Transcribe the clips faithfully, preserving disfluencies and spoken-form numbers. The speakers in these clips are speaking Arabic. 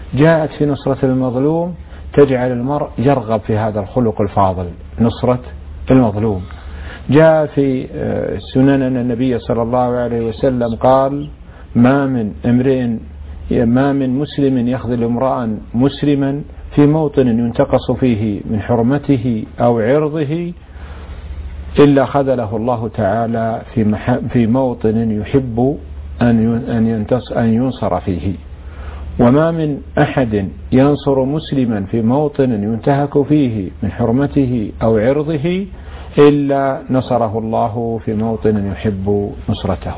جاءت في نصرة المظلوم تجعل المرء يرغب في هذا الخلق الفاضل، نصرة المظلوم. جاء في سنن أن النبي صلى الله عليه وسلم قال: ما من امرئ ما من مسلم يخذل امرأ مسلما في موطن ينتقص فيه من حرمته أو عرضه إلا خذله الله تعالى في في موطن يحب أن أن ينصر فيه. وما من أحد ينصر مسلما في موطن ينتهك فيه من حرمته أو عرضه إلا نصره الله في موطن يحب نصرته.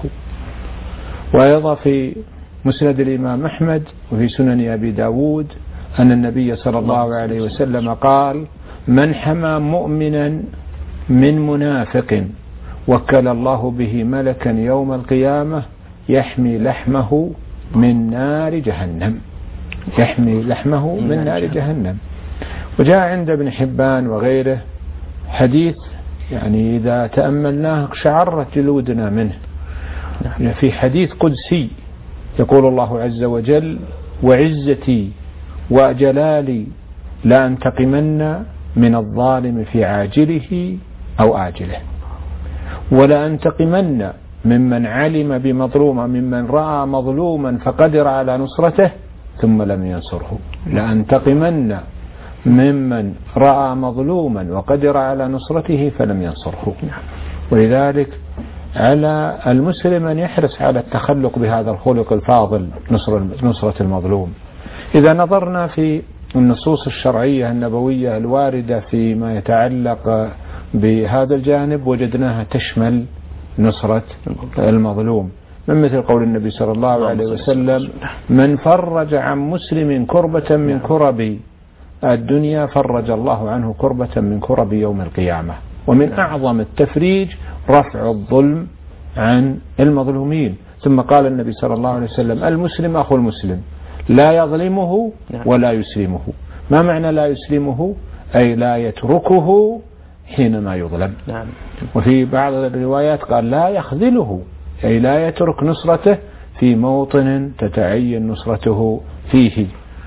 وأيضا في مسند الإمام أحمد وفي سنن أبي داود أن النبي صلى الله عليه وسلم قال: من حمى مؤمنا من منافق وكل الله به ملكا يوم القيامة يحمي لحمه من نار جهنم، يحمي لحمه من نار جهنم. وجاء عند ابن حبان وغيره حديث يعني إذا تأملناه شعرت جلودنا منه، في حديث قدسي يقول الله عز وجل: وعزتي وجلالي لأنتقمن من الظالم في عاجله أو آجله، ولأنتقمن ممن علم بمظلوم ممن رأى مظلوما فقدر على نصرته ثم لم ينصره. لأنتقمن ممن رأى مظلوما وقدر على نصرته فلم ينصره. ولذلك على المسلم أن يحرص على التخلق بهذا الخلق الفاضل، نصرة المظلوم. إذا نظرنا في النصوص الشرعية النبوية الواردة فيما يتعلق بهذا الجانب وجدناها تشمل نصرة المظلوم، من مثل قول النبي صلى الله عليه وسلم: من فرج عن مسلم كربة من كرب الدنيا فرج الله عنه كربة من كرب يوم القيامة. ومن أعظم التفريج رفع الظلم عن المظلومين. ثم قال النبي صلى الله عليه وسلم: المسلم أخو المسلم لا يظلمه ولا يسلمه. ما معنى لا يسلمه؟ أي لا يتركه حينما يظلم. وفي بعض الروايات قال لا يخذله، أي لا يترك نصرته في موطن تتعين نصرته فيه.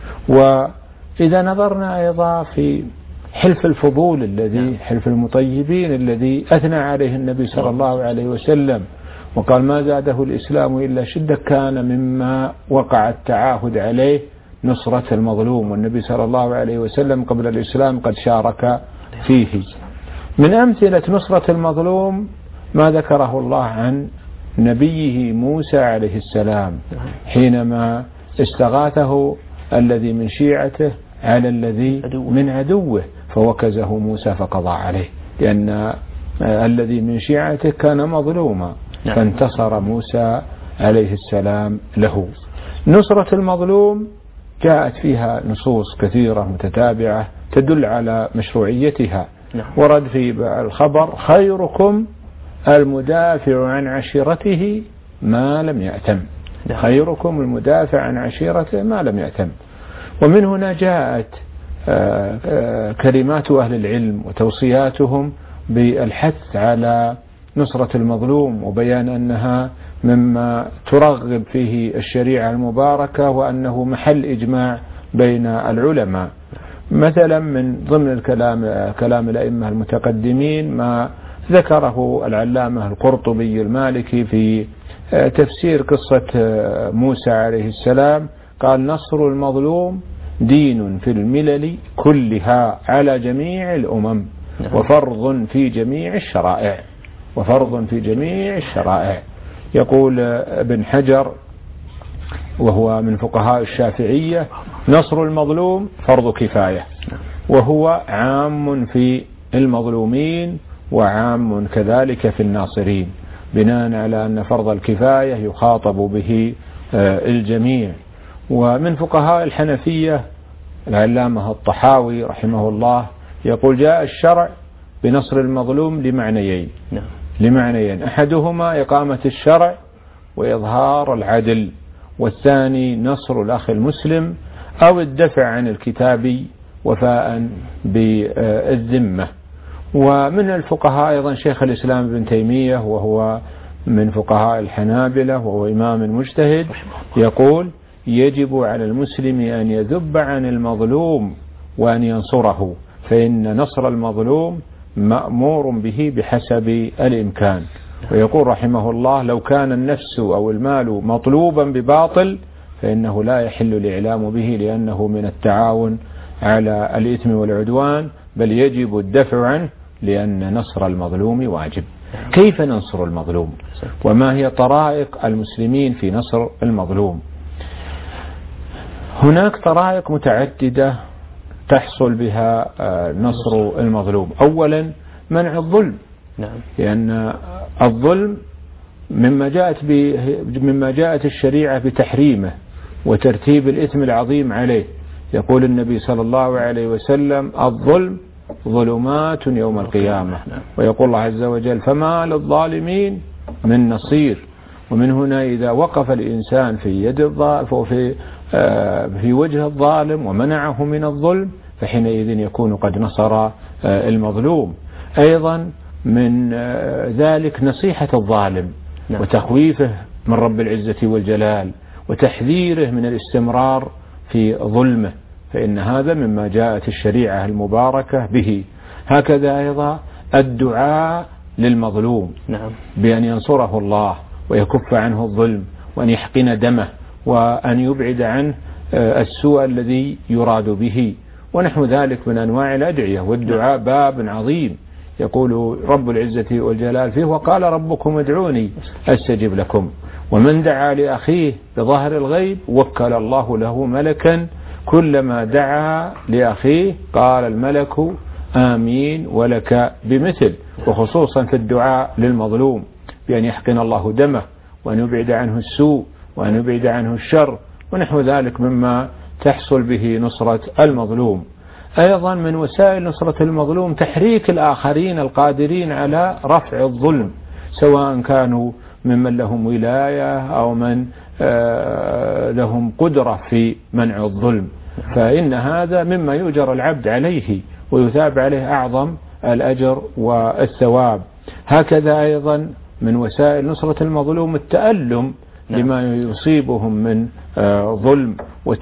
وإذا نظرنا أيضا في حلف الفضول الذي حلف المطيبين الذي أثنى عليه النبي صلى الله عليه وسلم وقال: ما زاده الإسلام إلا شدة، كان مما وقع التعاهد عليه نصرة المظلوم، والنبي صلى الله عليه وسلم قبل الإسلام قد شارك فيه. من أمثلة نصرة المظلوم ما ذكره الله عن نبيه موسى عليه السلام حينما استغاثه الذي من شيعته على الذي من عدوه فوكزه موسى فقضى عليه، لأن الذي من شيعته كان مظلوما فانتصر موسى عليه السلام له. نصرة المظلوم جاءت فيها نصوص كثيرة متتابعة تدل على مشروعيتها. ورد في الخبر: خيركم المدافع عن عشيرته ما لم يأتم، خيركم المدافع عن عشيرته ما لم يأتم. ومن هنا جاءت كلمات أهل العلم وتوصياتهم بالحث على نصرة المظلوم وبيان أنها مما ترغب فيه الشريعة المباركة وأنه محل إجماع بين العلماء. مثلا من ضمن الكلام كلام الأئمة المتقدمين ما ذكره العلامة القرطبي المالكي في تفسير قصة موسى عليه السلام، قال: نصر المظلوم دين في الملل كلها على جميع الأمم وفرض في جميع الشرائع، وفرض في جميع الشرائع. يقول ابن حجر وهو من فقهاء الشافعية: نصر المظلوم فرض كفاية، وهو عام في المظلومين وعام كذلك في الناصرين، بناء على أن فرض الكفاية يخاطب به الجميع. ومن فقهاء الحنفية العلامة الطحاوي رحمه الله يقول: جاء الشرع بنصر المظلوم لمعنيين لمعنيين أحدهما إقامة الشرع وإظهار العدل، والثاني نصر الأخ المسلم أو الدفع عن الكتاب وفاء بالذمة. ومن الفقهاء أيضا شيخ الإسلام ابن تيمية وهو من فقهاء الحنابلة وهو إمام مجتهد، يقول: يجب على المسلم أن يذب عن المظلوم وأن ينصره، فإن نصر المظلوم مأمور به بحسب الإمكان. ويقول رحمه الله: لو كان النفس أو المال مطلوبا بباطل فإنه لا يحل الإعلام به، لأنه من التعاون على الإثم والعدوان، بل يجب الدفع عنه، لأن نصر المظلوم واجب. كيف ننصر المظلوم؟ وما هي طرائق المسلمين في نصر المظلوم؟ هناك طرائق متعددة تحصل بها نصر المظلوم. أولا منع الظلم، لأن الظلم مما جاءت مما جاءت الشريعة بتحريمه وترتيب الإثم العظيم عليه. يقول النبي صلى الله عليه وسلم: الظلم ظلمات يوم القيامة. ويقول الله عز وجل: فما للظالمين من نصير. ومن هنا إذا وقف الإنسان في يد الظالم في في وجه الظالم ومنعه من الظلم فحينئذ يكون قد نصر المظلوم. أيضا من ذلك نصيحة الظالم وتخويفه من رب العزة والجلال وتحذيره من الاستمرار في ظلمه، فإن هذا مما جاءت الشريعة المباركة به. هكذا أيضا الدعاء للمظلوم بأن ينصره الله ويكف عنه الظلم وأن يحقن دمه وأن يبعد عنه السوء الذي يراد به، ونحو ذلك من أنواع الأدعية. والدعاء باب عظيم يقول رب العزة والجلال فيه: وقال ربكم ادعوني أستجب لكم. ومن دعا لأخيه بظهر الغيب وكل الله له ملكا كلما دعا لأخيه قال الملك آمين ولك بمثل. وخصوصا في الدعاء للمظلوم بأن يحقن الله دمه وأن يبعد عنه السوء وأن يبعد عنه الشر ونحو ذلك مما تحصل به نصرة المظلوم. أيضا من وسائل نصرة المظلوم تحريك الآخرين القادرين على رفع الظلم، سواء كانوا ممن لهم ولاية أو من لهم قدرة في منع الظلم، فإن هذا مما يؤجر العبد عليه ويثاب عليه أعظم الأجر والثواب. هكذا أيضا من وسائل نصرة المظلوم التألم لما يصيبهم من ظلم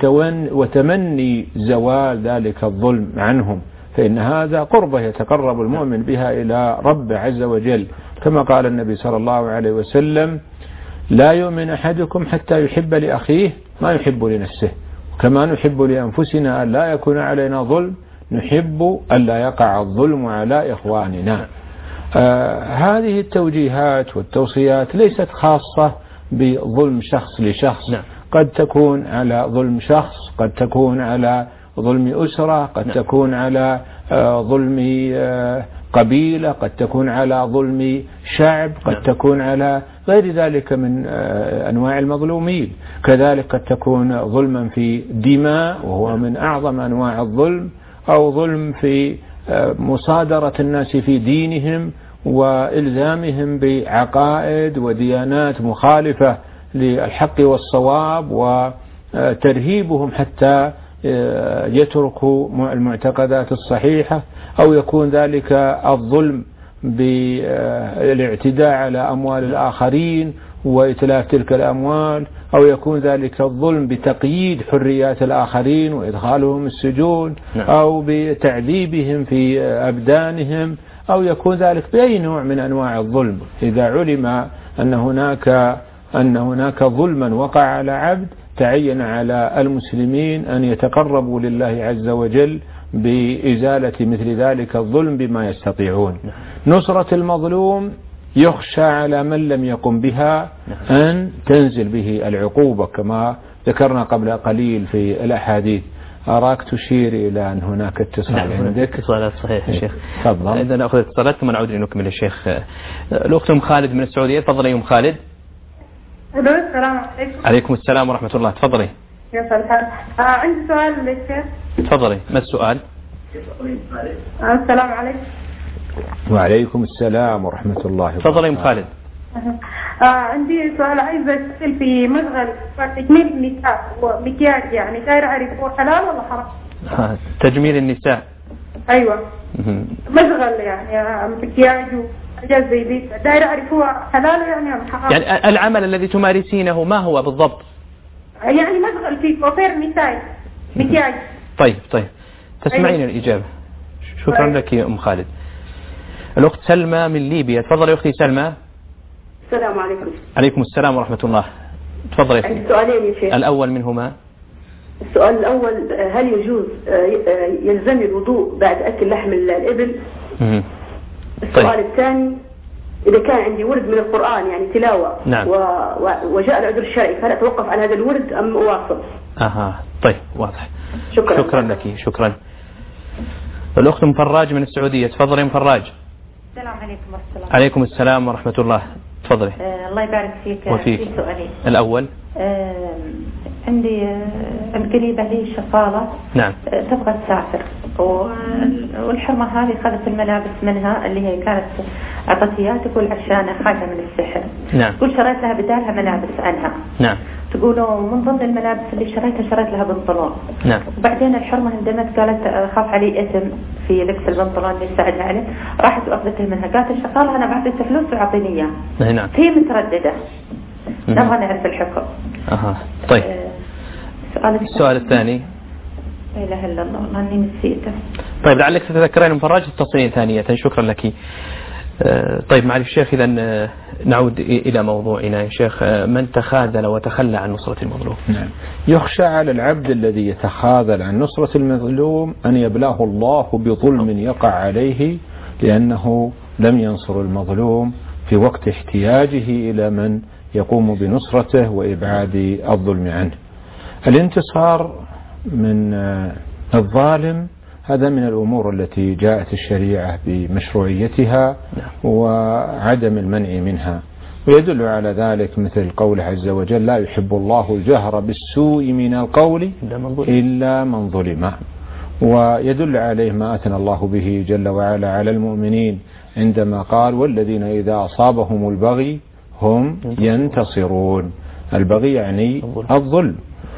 وتمني زوال ذلك الظلم عنهم، فإن هذا قربة يتقرب المؤمن بها إلى رب عز وجل، كما قال النبي صلى الله عليه وسلم: لا يؤمن أحدكم حتى يحب لأخيه ما يحب لنفسه، كما نحب لأنفسنا أن لا يكون علينا ظلم نحب أن لا يقع الظلم على إخواننا. آه هذه التوجيهات والتوصيات ليست خاصة بظلم شخص لشخص، قد تكون على ظلم شخص، قد تكون على ظلم أسرة، قد تكون على آه ظلم آه قبيلة، قد تكون على ظلم شعب، قد تكون على غير ذلك من أنواع المظلومين. كذلك قد تكون ظلما في دماء وهو من أعظم أنواع الظلم، أو ظلم في مصادرة الناس في دينهم وإلزامهم بعقائد وديانات مخالفة للحق والصواب وترهيبهم حتى يتركوا المعتقدات الصحيحة، أو يكون ذلك الظلم بالاعتداء على أموال الآخرين وإتلاف تلك الأموال، أو يكون ذلك الظلم بتقييد حريات الآخرين وإدخالهم السجون، أو بتعذيبهم في أبدانهم، أو يكون ذلك بأي نوع من أنواع الظلم. إذا علم أن هناك أن هناك ظلما وقع على عبد تعين على المسلمين أن يتقربوا لله عز وجل بإزالة مثل ذلك الظلم بما يستطيعون. نصرة المظلوم يخشى على من لم يقم بها أن تنزل به العقوبة كما ذكرنا قبل قليل في الأحاديث. أراك تشير إلى أن هناك اتصال عندك. اتصالات صحيح يا شيخ. تفضل. إذا نأخذ اتصالات ثم نعود لنكمل يا شيخ. الأخت أم خالد من السعودية، تفضلي أم خالد. السلام عليكم. عليكم السلام ورحمة الله، تفضلي. يا سلام. آه عندي سؤال للشيخ. تفضلي، ما السؤال؟ آه السلام عليكم. وعليكم السلام ورحمة الله وبركاته. تفضلي أم خالد. آه عندي سؤال، عايزة أسأل في مشغل تجميل النساء ومكياج، يعني داير أعرف هو حلال ولا حرام؟ آه تجميل النساء. أيوة. مشغل يعني مكياج وحاجات زي دي، داير أعرف هو حلال يعني ولا حرام؟ يعني العمل الذي تمارسينه ما هو بالضبط؟ يعني مشغل في كوافير نسائي مكياج. طيب طيب تسمعين الإجابة. شكرا طيب. لك يا أم خالد. الأخت سلمى من ليبيا. تفضل يا أختي سلمى. السلام عليكم. عليكم السلام ورحمة الله. تفضل يا أختي. سؤالين يا شيخ. الأول منهما. السؤال الأول هل يجوز يلزم الوضوء بعد أكل لحم الإبل؟ مم. السؤال طيب. الثاني إذا كان عندي ورد من القرآن يعني تلاوة نعم. و... وجاء العذر الشرعي فهل أتوقف على هذا الورد أم أواصل؟ أها طيب واضح. شكرا. شكرا لك. شكرا. الأخت م فراج من السعودية. تفضلي م فراج. السلام عليكم ورحمة الله. عليكم السلام ورحمة الله. تفضلي. آه الله يبارك فيك. وفيك. في سؤالين. الأول آه عندي آه القريبة لي شغالة. نعم. آه تبغى تسافر والحرمة هذه خذت الملابس منها اللي هي كانت أعطتيها تقول عشان حاجة من السحر. نعم. تقول شريت لها بدالها ملابس عنها. نعم. تقولوا من ضمن الملابس اللي شريتها شريت لها بنطلون. نعم. وبعدين الحرمة هندمت قالت خاف علي إثم في لبس البنطلون اللي يساعدها عليه. راحت وأخذته منها قالت الشغالة أنا بعطيك فلوس وعطيني إياه. نعم. هي مترددة. نبغى نعرف الحكم. أها طيب. السؤال السؤال الثاني. لا إله إلا الله والله إني نسيته. طيب لعلك تتذكرين مفرج التصنيع ثانية. شكرا لك. طيب معالي الشيخ إذا نعود إلى موضوعنا يا شيخ. من تخاذل وتخلى عن نصرة المظلوم. نعم. يخشى على العبد الذي يتخاذل عن نصرة المظلوم أن يبلاه الله بظلم يقع عليه لأنه لم ينصر المظلوم في وقت احتياجه إلى من يقوم بنصرته وإبعاد الظلم عنه. الانتصار من الظالم هذا من الأمور التي جاءت الشريعة بمشروعيتها وعدم المنع منها، ويدل على ذلك مثل قوله عز وجل لا يحب الله الجهر بالسوء من القول إلا من ظلم. ويدل عليه ما أثنى الله به جل وعلا على المؤمنين عندما قال والذين إذا أصابهم البغي هم ينتصرون. البغي يعني الظلم.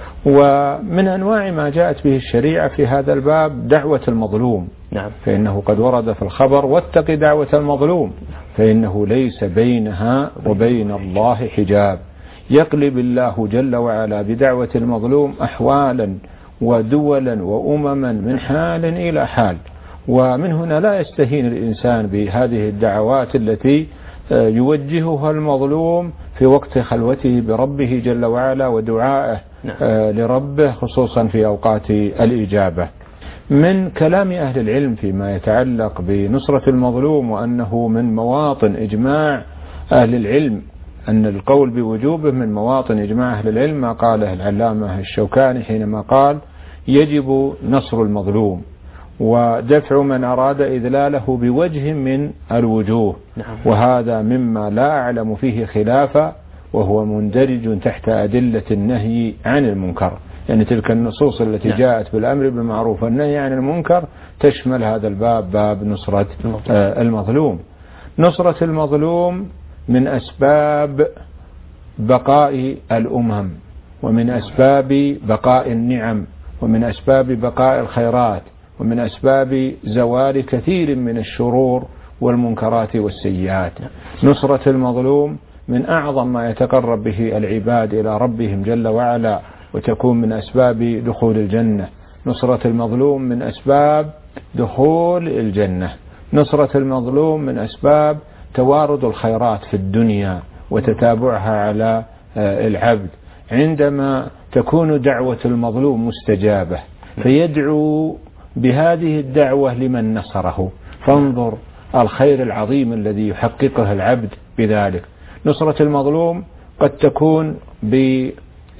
ومن أنواع ما جاءت به الشريعة في هذا الباب دعوة المظلوم. نعم. فإنه قد ورد في الخبر واتق دعوة المظلوم فإنه ليس بينها وبين الله حجاب. يقلب الله جل وعلا بدعوة المظلوم أحوالا ودولا وأمما من حال إلى حال. ومن هنا لا يستهين الإنسان بهذه الدعوات التي يوجهها المظلوم في وقت خلوته بربه جل وعلا ودعائه لربه خصوصا في أوقات الإجابة. من كلام أهل العلم فيما يتعلق بنصرة المظلوم وأنه من مواطن إجماع أهل العلم أن القول بوجوبه من مواطن إجماع أهل العلم ما قاله العلامة الشوكاني حينما قال يجب نصر المظلوم ودفع من أراد إذلاله بوجه من الوجوه. وهذا مما لا أعلم فيه خلافا وهو مندرج تحت أدلة النهي عن المنكر. يعني تلك النصوص التي جاءت بالأمر بالمعروف والنهي عن المنكر تشمل هذا الباب باب نصرة المظلوم. نصرة المظلوم من أسباب بقاء الأمم ومن أسباب بقاء النعم ومن أسباب بقاء الخيرات ومن أسباب زوال كثير من الشرور والمنكرات والسيئات. نصرة المظلوم من أعظم ما يتقرب به العباد إلى ربهم جل وعلا وتكون من أسباب دخول الجنة. نصرة المظلوم من أسباب دخول الجنة. نصرة المظلوم من أسباب توارد الخيرات في الدنيا وتتابعها على العبد عندما تكون دعوة المظلوم مستجابة فيدعو بهذه الدعوة لمن نصره. فانظر الخير العظيم الذي يحققه العبد بذلك. نصرة المظلوم قد تكون بيد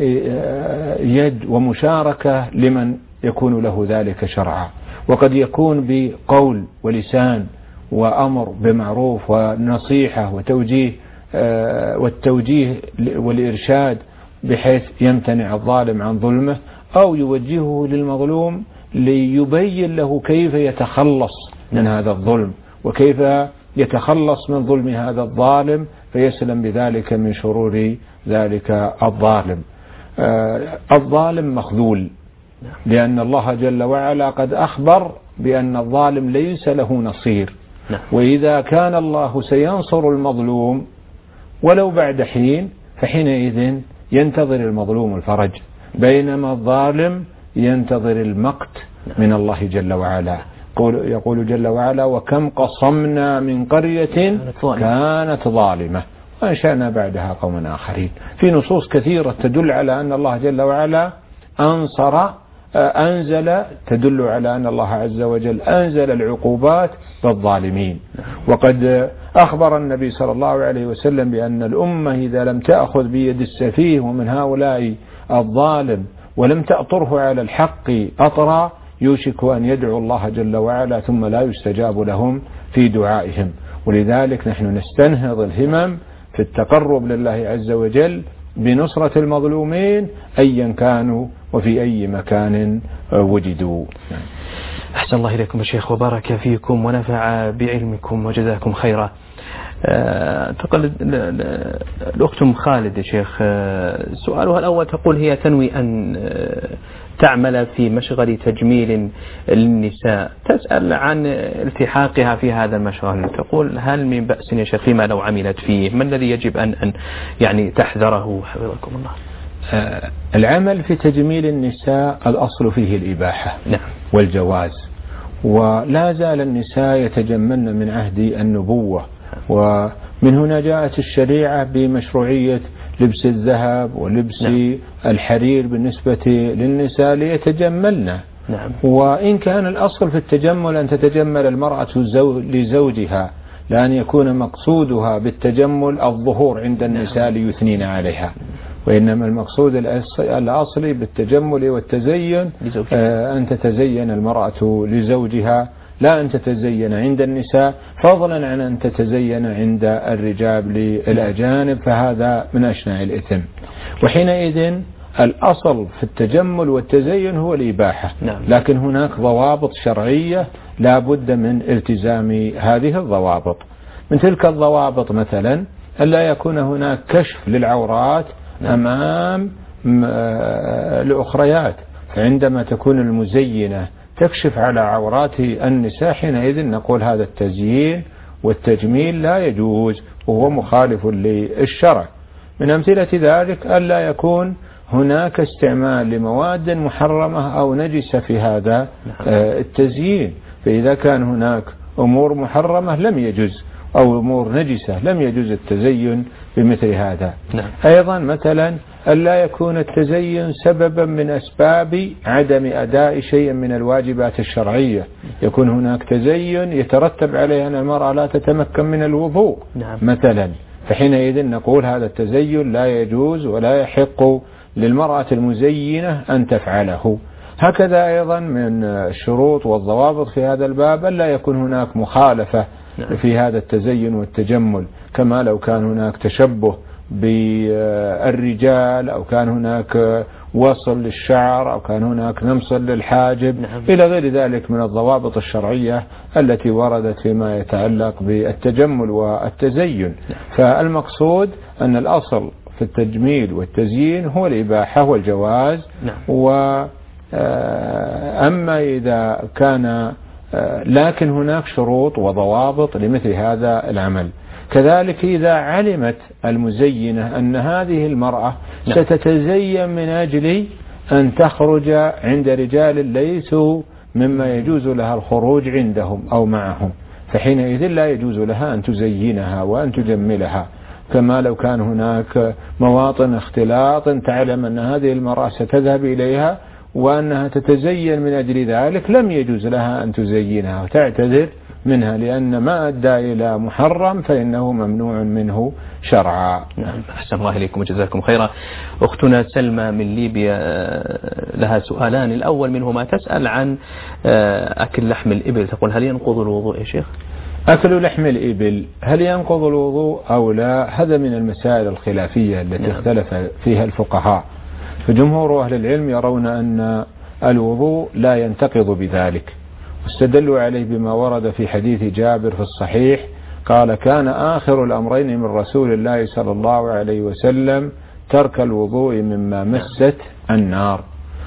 ومشاركة لمن يكون له ذلك شرعا، وقد يكون بقول ولسان وأمر بمعروف ونصيحة وتوجيه والتوجيه والإرشاد بحيث يمتنع الظالم عن ظلمه أو يوجهه للمظلوم ليبين له كيف يتخلص من هذا الظلم وكيف يتخلص من ظلم هذا الظالم فيسلم بذلك من شرور ذلك الظالم. الظالم مخذول لأن الله جل وعلا قد أخبر بأن الظالم ليس له نصير. وإذا كان الله سينصر المظلوم ولو بعد حين فحينئذ ينتظر المظلوم الفرج بينما الظالم ينتظر المقت من الله جل وعلا. يقول جل وعلا: وكم قصمنا من قرية كانت ظالمة وأنشأنا بعدها قوما آخرين. في نصوص كثيرة تدل على أن الله جل وعلا أنصر أنزل تدل على أن الله عز وجل أنزل العقوبات للظالمين. وقد أخبر النبي صلى الله عليه وسلم بأن الأمة إذا لم تأخذ بيد السفيه ومن هؤلاء الظالم ولم تأطره على الحق أطرا يوشك أن يدعو الله جل وعلا ثم لا يستجاب لهم في دعائهم. ولذلك نحن نستنهض الهمم في التقرب لله عز وجل بنصرة المظلومين أيا كانوا وفي أي مكان وجدوا. أحسن الله إليكم يا شيخ وبارك فيكم ونفع بعلمكم وجزاكم خيرا. انتقل الأخت أم خالد يا شيخ، سؤالها الأول تقول هي تنوي أن تعمل في مشغل تجميل للنساء، تسأل عن التحاقها في هذا المشغل، تقول هل من بأس يا شيخ فيما لو عملت فيه؟ ما الذي يجب أن أن يعني تحذره حفظكم الله؟ العمل في تجميل النساء الأصل فيه الإباحة نعم والجواز، ولا زال النساء يتجملن من عهد النبوة، ومن هنا جاءت الشريعة بمشروعية لبس الذهب ولبس نعم. الحرير بالنسبة للنساء ليتجملن. نعم. وإن كان الأصل في التجمل أن تتجمل المرأة لزوجها، لأن يكون مقصودها بالتجمل الظهور عند النساء ليثنين عليها، وإنما المقصود الأصلي بالتجمل والتزين أن تتزين المرأة لزوجها، لا أن تتزين عند النساء، فضلا عن أن تتزين عند الرجال للأجانب، فهذا من أشنع الإثم. وحينئذ الأصل في التجمل والتزين هو الإباحة، لكن هناك ضوابط شرعية لا بد من التزام هذه الضوابط. من تلك الضوابط مثلا ألا يكون هناك كشف للعورات أمام الأخريات، فعندما تكون المزينة تكشف على عورات النساء حينئذ نقول هذا التزيين والتجميل لا يجوز وهو مخالف للشرع. من أمثلة ذلك ألا يكون هناك استعمال لمواد محرمة أو نجسة في هذا التزيين، فإذا كان هناك أمور محرمة لم يجوز أو أمور نجسة لم يجوز التزين بمثل هذا. نعم. أيضا مثلا ألا يكون التزين سببا من أسباب عدم أداء شيء من الواجبات الشرعية، يكون هناك تزين يترتب عليه أن المرأة لا تتمكن من الوضوء. نعم. مثلا، فحينئذ نقول هذا التزين لا يجوز ولا يحق للمرأة المزينة أن تفعله. هكذا أيضا من الشروط والضوابط في هذا الباب ألا يكون هناك مخالفة في هذا التزين والتجمل، كما لو كان هناك تشبه بالرجال أو كان هناك وصل للشعر أو كان هناك نمصل للحاجب إلى غير ذلك من الضوابط الشرعية التي وردت فيما يتعلق بالتجمل والتزين. فالمقصود أن الأصل في التجميل والتزيين هو الإباحة والجواز. وأما إذا كان لكن هناك شروط وضوابط لمثل هذا العمل. كذلك إذا علمت المزينة أن هذه المرأة ستتزين من أجل أن تخرج عند رجال ليسوا مما يجوز لها الخروج عندهم أو معهم، فحينئذ لا يجوز لها أن تزينها وأن تجملها، كما لو كان هناك مواطن اختلاط تعلم أن هذه المرأة ستذهب إليها وأنها تتزين من أجل ذلك، لم يجوز لها أن تزينها وتعتذر منها، لأن ما أدى إلى محرم فإنه ممنوع منه شرعا. نعم. أحسن الله إليكم وجزاكم خيرا. أختنا سلمى من ليبيا لها سؤالان، الأول منهما تسأل عن أكل لحم الإبل، تقول هل ينقض الوضوء يا شيخ؟ أكل لحم الإبل هل ينقض الوضوء أو لا؟ هذا من المسائل الخلافية التي نعم. اختلف فيها الفقهاء، فجمهور أهل العلم يرون أن الوضوء لا ينتقض بذلك، واستدلوا عليه بما ورد في حديث جابر في الصحيح قال كان آخر الأمرين من رسول الله صلى الله عليه وسلم ترك الوضوء مما مست النار.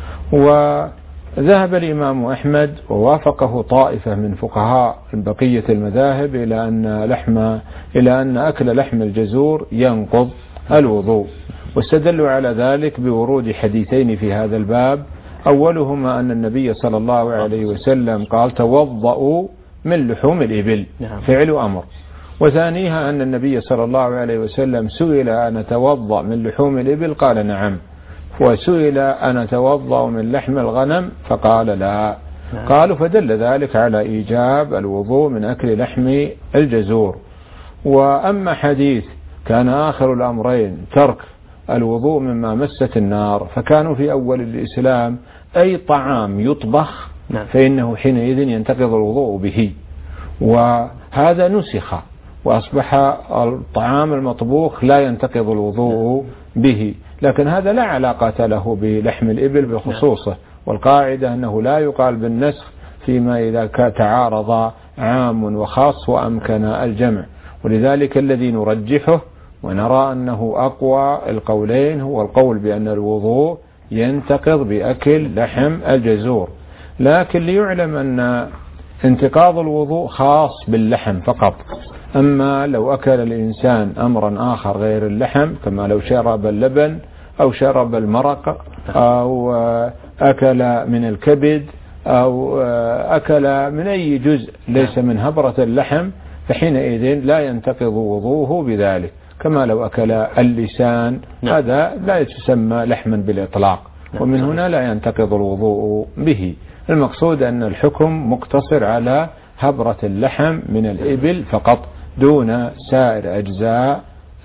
وذهب الإمام أحمد ووافقه طائفة من فقهاء بقية المذاهب إلى أن لحم إلى أن أكل لحم الجزور ينقض الوضوء، واستدلوا على ذلك بورود حديثين في هذا الباب، أولهما أن النبي صلى الله عليه وسلم قال توضأوا من لحوم الإبل، فعل أمر. وثانيها أن النبي صلى الله عليه وسلم سئل أن أتوضأ من لحوم الإبل قال نعم، وسئل أن أتوضأ من لحم الغنم فقال لا. قالوا فدل ذلك على إيجاب الوضوء من أكل لحم الجزور. وأما حديث كان آخر الأمرين ترك الوضوء مما مست النار، فكانوا في أول الإسلام أي طعام يطبخ فإنه حينئذ ينتقض الوضوء به، وهذا نسخ وأصبح الطعام المطبوخ لا ينتقض الوضوء به، لكن هذا لا علاقة له بلحم الإبل بخصوصه. والقاعدة أنه لا يقال بالنسخ فيما إذا تعارض عام وخاص وأمكن الجمع. ولذلك الذي نرجحه ونرى أنه أقوى القولين هو القول بأن الوضوء ينتقض بأكل لحم الجزور، لكن ليعلم أن انتقاض الوضوء خاص باللحم فقط. أما لو أكل الإنسان أمرا آخر غير اللحم، كما لو شرب اللبن أو شرب المرق أو أكل من الكبد أو أكل من أي جزء ليس من هبرة اللحم، فحينئذ لا ينتقض وضوءه بذلك. كما لو أكل اللسان، هذا لا يتسمى لحما بالإطلاق، ومن هنا لا ينتقض الوضوء به. المقصود أن الحكم مقتصر على هبرة اللحم من الإبل فقط دون سائر أجزاء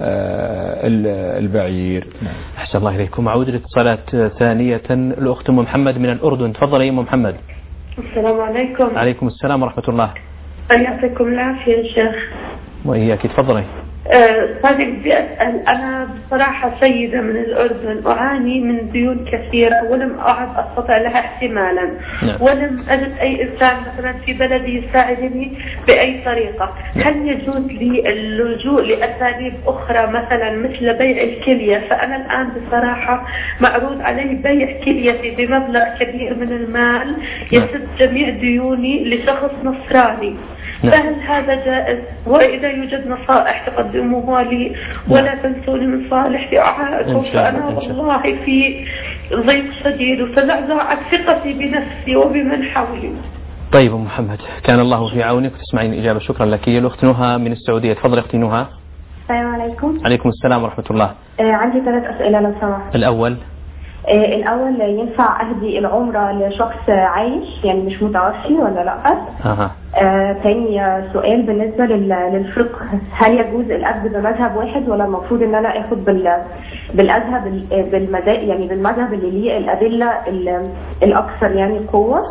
البعير. أحسن الله إليكم. أعود لاتصالات ثانية. الأخت أم محمد من الأردن، تفضل يا أم محمد. السلام عليكم. عليكم السلام ورحمة الله. يعطيكم العافية يا شيخ. وإياك، تفضلي. صادق بدي أسأل، أنا بصراحة سيدة من الأردن أعاني من ديون كثيرة ولم أعد أستطيع لها احتمالا، نعم. ولم أجد أي إنسان مثلا في بلدي يساعدني بأي طريقة. نعم. هل يجوز لي اللجوء لأساليب أخرى مثلا مثل بيع الكلية؟ فأنا الآن بصراحة معروض علي بيع كليتي بمبلغ كبير من المال يسد جميع ديوني لشخص نصراني. نعم. فهل هذا جائز؟ وإذا يوجد نصائح تقدموها لي ولا تنسوني من صالح دعائكم، فأنا والله في ضيق شديد وتزعزعت ثقتي بنفسي وبمن حولي. طيب أم محمد، كان الله في عونك وتسمعين الإجابة. شكرا لك. الأخت نهى من السعودية، تفضل أختي نهى. السلام عليكم. عليكم السلام ورحمة الله. آه عندي ثلاث أسئلة لو سمحت. الأول آه الأول ينفع أهدي العمرة لشخص عايش يعني مش متوفي ولا لا؟ أها. آه ثاني سؤال بالنسبة للفقه، هل يجوز الأخذ بمذهب واحد ولا المفروض إن أنا أخذ بال بالأذهب بالمذهب يعني بالمذهب اللي ليه الأدلة الأكثر يعني قوة؟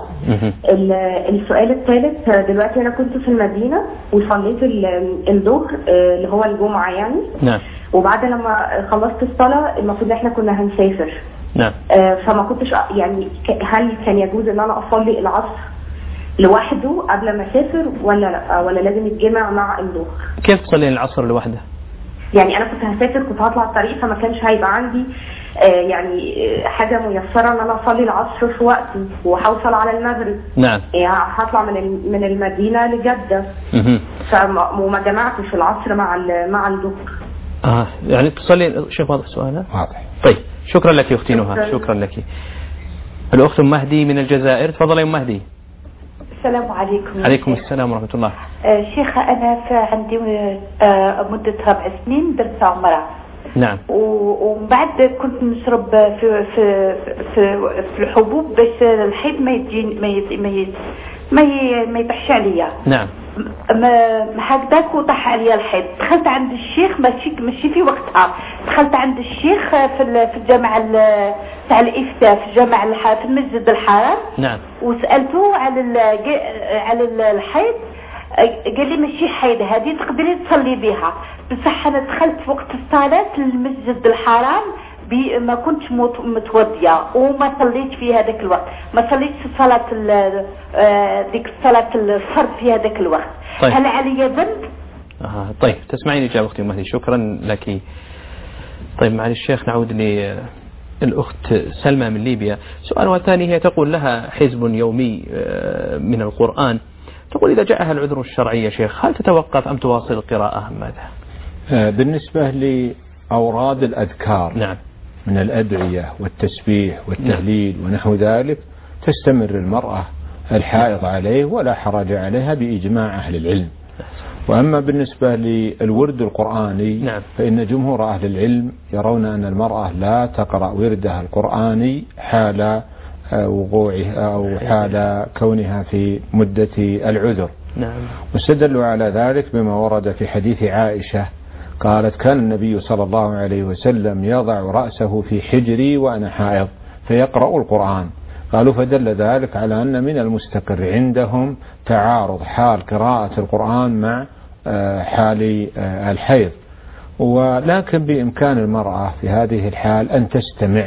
السؤال الثالث، دلوقتي أنا كنت في المدينة وصليت الظهر اللي هو الجمعة يعني، نعم. وبعد لما خلصت الصلاة المفروض إحنا كنا هنسافر، نعم. آه فما كنتش يعني هل كان يجوز إن أنا أصلي العصر لوحده قبل ما اسافر ولا لا، ولا لازم يتجمع مع الظهر؟ كيف تصلي العصر لوحده؟ يعني انا كنت هسافر، كنت هطلع الطريق، فما كانش هيبقى عندي آه يعني حاجه ميسره ان انا اصلي العصر في وقته وهوصل على المغرب. نعم. يعني هطلع من من المدينه لجده. اها. فما جمعتش العصر مع مع الظهر. اه يعني تصلي. شوف واضح السؤال. واضح. طيب شكرا لك يا اختي نهى، شكرا لك. الاخت ام مهدي من الجزائر، تفضلي يا ام مهدي. السلام عليكم. عليكم السلام ورحمة الله. آه شيخة، أنا عندي آه مدة ربع سنين درت عمرة. نعم. ومن بعد كنت نشرب في في في, في الحبوب باش الحيض ما يجي ما يجي ما يجي ما, ما يطحش عليا. نعم. ما هكذاك وطح عليا الحيض. دخلت عند الشيخ ماشي ماشي في وقتها، دخلت عند الشيخ في في الجامع تاع الإفتاء في الجامع في المسجد الحرام. نعم. وسألته على على الحيض، قال لي ماشي حيض هذه تقدري تصلي بها، بصح انا دخلت في وقت الصلاه للمسجد الحرام ما كنتش متوضيه وما صليت في هذاك الوقت، ما صليتش صلاه ديك الصلاه الفرض في هذاك الوقت. طيب. هل علي ذنب؟ آه طيب تسمعيني اجابه اختي مهدي، شكرا لك. طيب معالي الشيخ نعود للأخت سلمى من ليبيا. سؤال ثاني، هي تقول لها حزب يومي من القرآن، تقول إذا جاءها العذر الشرعي يا شيخ هل تتوقف أم تواصل القراءة؟ ماذا؟ بالنسبة لأوراد الأذكار، نعم. من الأدعية والتسبيح والتهليل ونحو ذلك تستمر المرأة الحائض عليه ولا حرج عليها بإجماع أهل العلم. وأما بالنسبة للورد القرآني نعم. فإن جمهور أهل العلم يرون أن المرأة لا تقرأ وردها القرآني حال وقوعها أو حال كونها في مدة العذر نعم. واستدلوا على ذلك بما ورد في حديث عائشة قالت كان النبي صلى الله عليه وسلم يضع رأسه في حجري وأنا حائض فيقرأ القرآن. قالوا فدل ذلك على أن من المستقر عندهم تعارض حال قراءة القرآن مع حال الحيض، ولكن بإمكان المرأة في هذه الحال أن تستمع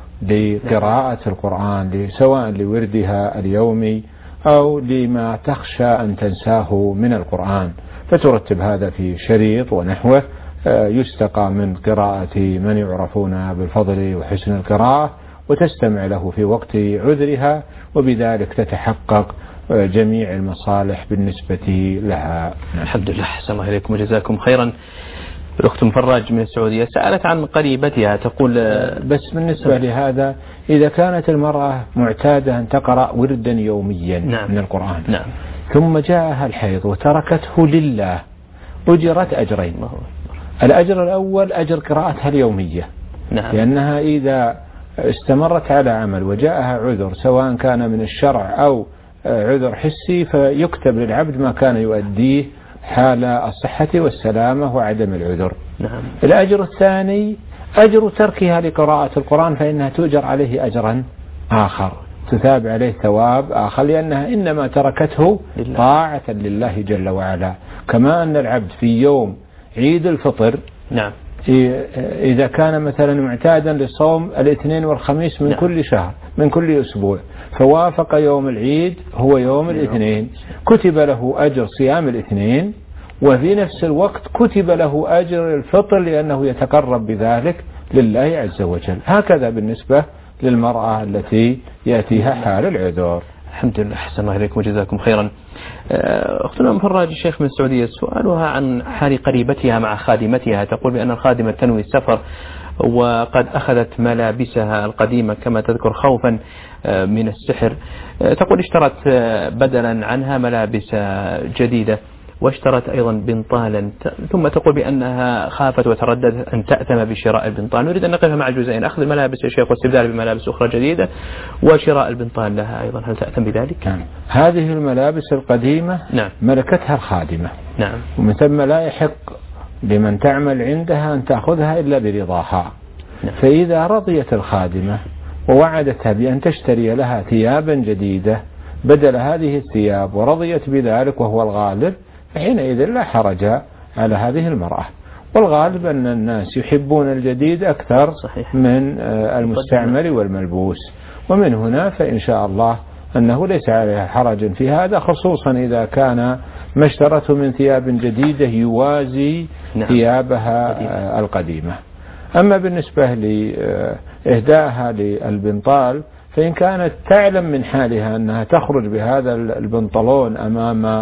لقراءة القرآن سواء لوردها اليومي أو لما تخشى أن تنساه من القرآن، فترتب هذا في شريط ونحوه يستقى من قراءة من يعرفون بالفضل وحسن القراءة وتستمع له في وقت عذرها، وبذلك تتحقق جميع المصالح بالنسبة لها. الحمد لله. أحسن الله إليكم وجزاكم خيرا. الأخت مفرج من السعودية سألت عن قريبتها تقول بس بالنسبة لهذا إذا كانت المرأة معتادة أن تقرأ وردا يوميا نعم. من القرآن نعم. ثم جاءها الحيض وتركته لله أجرت أجرين. الأجر الأول أجر قراءتها اليومية نعم. لأنها إذا استمرت على عمل وجاءها عذر سواء كان من الشرع أو عذر حسي فيكتب للعبد ما كان يؤديه حال الصحة والسلامة وعدم العذر نعم. الأجر الثاني أجر تركها لقراءة القرآن فإنها تؤجر عليه أجرا آخر تثاب عليه ثواب آخر لأنها إنما تركته لله. طاعة لله جل وعلا. كما أن العبد في يوم عيد الفطر نعم. إذا كان مثلا معتادا للصوم الاثنين والخميس من نعم. كل شهر من كل أسبوع فوافق يوم العيد هو يوم الاثنين كتب له أجر صيام الاثنين وفي نفس الوقت كتب له أجر الفطر لأنه يتقرب بذلك لله عز وجل. هكذا بالنسبة للمرأة التي يأتيها حال العذر. الحمد لله. أحسن الله إليكم وجزاكم خيرا. أختنا مفرج الشيخ من السعودية سؤالها عن حال قريبتها مع خادمتها تقول بأن الخادمة تنوي السفر وقد أخذت ملابسها القديمة كما تذكر خوفا من السحر. تقول اشترت بدلا عنها ملابس جديدة واشترت أيضا بنطالا ثم تقول بأنها خافت وترددت أن تأثم بشراء البنطال. نريد أن نقفها مع الجزئين أخذ الملابس يا شيخ واستبدال بملابس أخرى جديدة وشراء البنطال لها أيضا هل تأثم بذلك؟ نعم. هذه الملابس القديمة نعم. ملكتها الخادمة نعم. ومن ثم لا يحق لمن تعمل عندها أن تأخذها إلا برضاها نعم. فإذا رضيت الخادمة ووعدتها بأن تشتري لها ثيابا جديدة بدل هذه الثياب ورضيت بذلك وهو الغالب حينئذ لا حرج على هذه المرأة. والغالب أن الناس يحبون الجديد أكثر صحيح. من المستعمل والملبوس، ومن هنا فإن شاء الله أنه ليس عليها حرج في هذا خصوصا إذا كان ما اشترته من ثياب جديدة يوازي نعم. ثيابها قديمة. القديمة. أما بالنسبة لإهدائها للبنطال فإن كانت تعلم من حالها أنها تخرج بهذا البنطلون أمام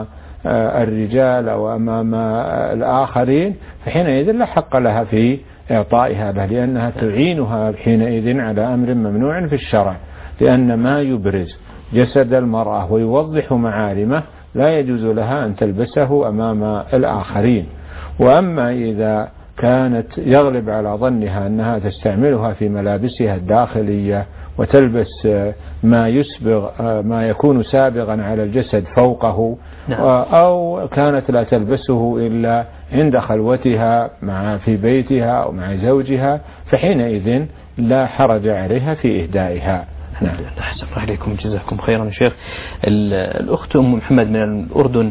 الرجال أو أمام الآخرين فحينئذ لا حق لها في إعطائها له لأنها تعينها حينئذ على أمر ممنوع في الشرع لأن ما يبرز جسد المرأة ويوضح معالمه لا يجوز لها أن تلبسه أمام الآخرين. وأما إذا كانت يغلب على ظنها أنها تستعملها في ملابسها الداخلية وتلبس ما يسبغ ما يكون سابغا على الجسد فوقه نعم. أو كانت لا تلبسه إلا عند خلوتها مع في بيتها أو مع زوجها فحينئذ لا حرج عليها في إهدائها. نعم. أحسن الله عليكم جزاكم خيرا يا شيخ. الأخت أم محمد من الأردن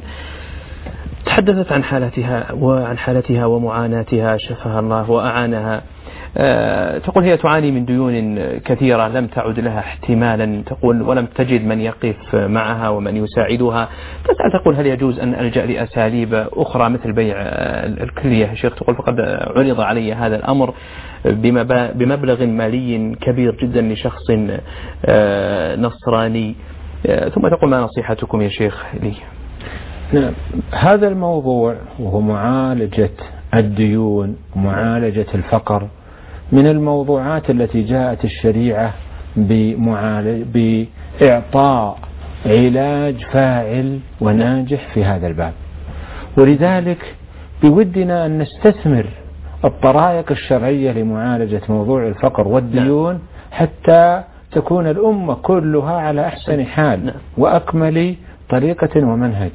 تحدثت عن حالتها وعن حالتها ومعاناتها شفاها الله وأعانها. أه تقول هي تعاني من ديون كثيرة لم تعد لها احتمالا تقول ولم تجد من يقف معها ومن يساعدها. تسأل تقول هل يجوز أن ألجأ لأساليب أخرى مثل بيع الكلية؟ الشيخ تقول فقد عرض علي هذا الأمر بمبلغ مالي كبير جدا لشخص نصراني. ثم تقول ما نصيحتكم يا شيخ لي؟ نعم. هذا الموضوع وهو معالجة الديون ومعالجة الفقر من الموضوعات التي جاءت الشريعة بإعطاء علاج فاعل وناجح في هذا الباب. ولذلك بودنا أن نستثمر الطرائق الشرعية لمعالجة موضوع الفقر والديون حتى تكون الأمة كلها على أحسن حال وأكمل طريقة ومنهج.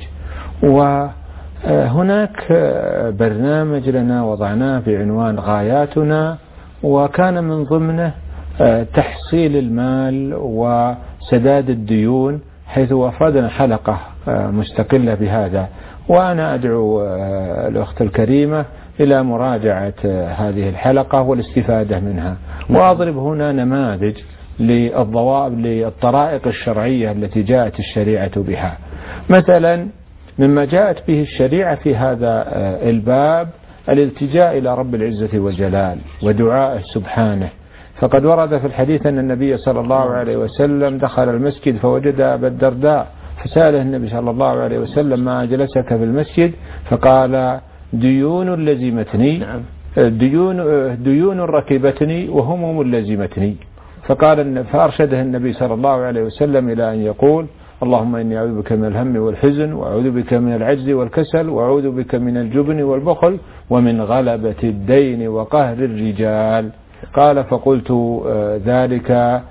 وهناك برنامج لنا وضعناه بعنوان غاياتنا، وكان من ضمنه تحصيل المال وسداد الديون، حيث وفدنا حلقة مستقلة بهذا. وأنا أدعو الأخت الكريمة إلى مراجعة هذه الحلقة والاستفادة منها. وأضرب هنا نماذج للضوابط للطرائق الشرعية التي جاءت الشريعة بها. مثلا مما جاءت به الشريعة في هذا الباب الالتجاء إلى رب العزة والجلال ودعائه سبحانه. فقد ورد في الحديث أن النبي صلى الله عليه وسلم دخل المسجد فوجد أبا الدرداء، فسأله النبي صلى الله عليه وسلم ما أجلسك في المسجد؟ فقال ديون لزمتني، ديون, ديون ركبتني وهموم لزمتني. فقال فأرشده النبي صلى الله عليه وسلم إلى أن يقول اللهم إني أعوذ بك من الهم والحزن، وأعوذ بك من العجز والكسل، وأعوذ بك من الجبن والبخل، ومن غلبة الدين وقهر الرجال. قال فقلت ذلك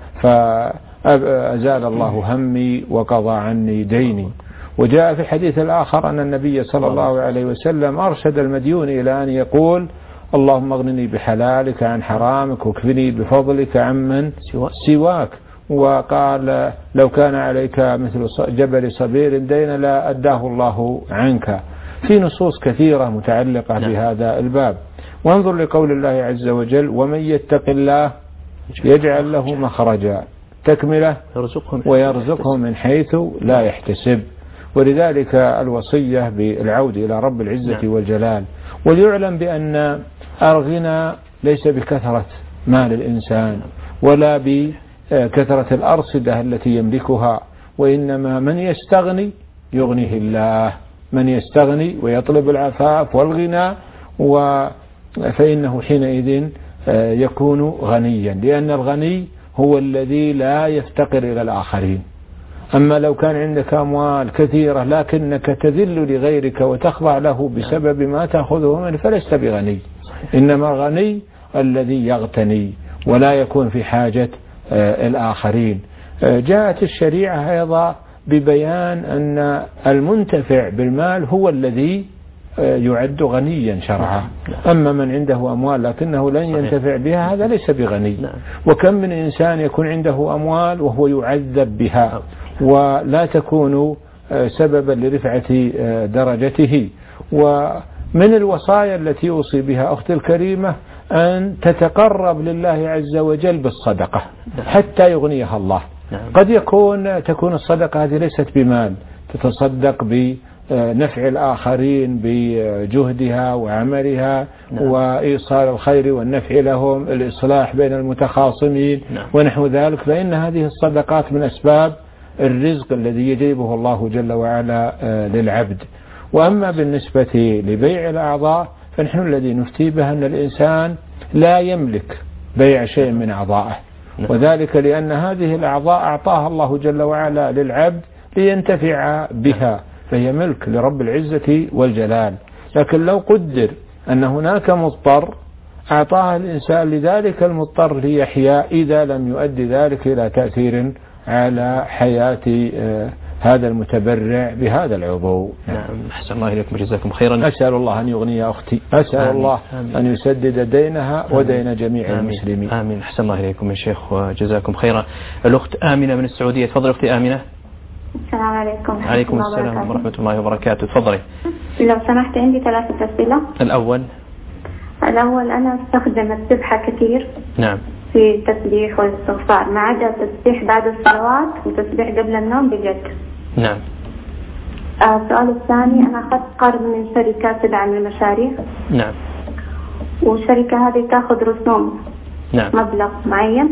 فأزال الله همي وقضى عني ديني. وجاء في الحديث الآخر أن النبي صلى الله عليه وسلم أرشد المديون إلى أن يقول اللهم اغنني بحلالك عن حرامك واكفني بفضلك عمن سواك. وقال لو كان عليك مثل جبل صبير دين لا أداه الله عنك. في نصوص كثيرة متعلقة بهذا الباب. وانظر لقول الله عز وجل ومن يتق الله يجعل له مخرجا تكمله ويرزقه من حيث لا يحتسب. ولذلك الوصية بالعود إلى رب العزة والجلال. وليعلم بأن الغنى ليس بكثرة مال الإنسان ولا بكثرة الأرصدة التي يملكها، وإنما من يستغني يغنيه الله، من يستغني ويطلب العفاف والغنى فإنه حينئذ يكون غنيا، لأن الغني هو الذي لا يفتقر إلى الآخرين. أما لو كان عندك أموال كثيرة لكنك تذل لغيرك وتخضع له بسبب ما تأخذه منه فلست بغني. إنما الغني الذي يغتني ولا يكون في حاجة الآخرين. جاءت الشريعة أيضا ببيان أن المنتفع بالمال هو الذي يعد غنيا شرعا. أما من عنده أموال لكنه لن ينتفع بها هذا ليس بغني. وكم من إنسان يكون عنده أموال وهو يعذب بها ولا تكون سببا لرفعة درجته. ومن الوصايا التي يوصي بها أختي الكريمة أن تتقرب لله عز وجل بالصدقة حتى يغنيها الله. قد يكون تكون الصدقة هذه ليست بمال، تتصدق بنفع الآخرين بجهدها وعملها وإيصال الخير والنفع لهم، الإصلاح بين المتخاصمين ونحو ذلك، فإن هذه الصدقات من أسباب الرزق الذي يجيبه الله جل وعلا للعبد. وأما بالنسبة لبيع الأعضاء فنحن الذي نفتي بها أن الإنسان لا يملك بيع شيء من أعضائه، وذلك لأن هذه الأعضاء أعطاها الله جل وعلا للعبد لينتفع بها، فهي ملك لرب العزة والجلال. لكن لو قدر أن هناك مضطر أعطاها الإنسان لذلك المضطر ليحيا إذا لم يؤدي ذلك إلى تأثير على حياة هذا المتبرع بهذا العضو. نعم، أحسن الله إليكم وجزاكم خيرا. أسأل الله أن يغني أختي، أسأل آمين. الله آمين. أن يسدد دينها آمين. ودين جميع آمين. المسلمين. آمين. أحسن الله إليكم يا شيخ وجزاكم خيرا. الأخت آمنة من السعودية، تفضل أختي آمنة. السلام عليكم. عليكم السلام ورحمة الله وبركاته، تفضلي. لو سمحت عندي ثلاثة أسئلة. الأول الأول أنا أستخدم السبحة كثير. نعم. في التسبيح والاستغفار، ما عدا التسبيح بعد الصلوات وتسبيح قبل النوم بجد. نعم. السؤال الثاني، أنا أخذت قرض من شركة تدعم المشاريع. نعم. والشركة هذه تأخذ رسوم. نعم. مبلغ معين،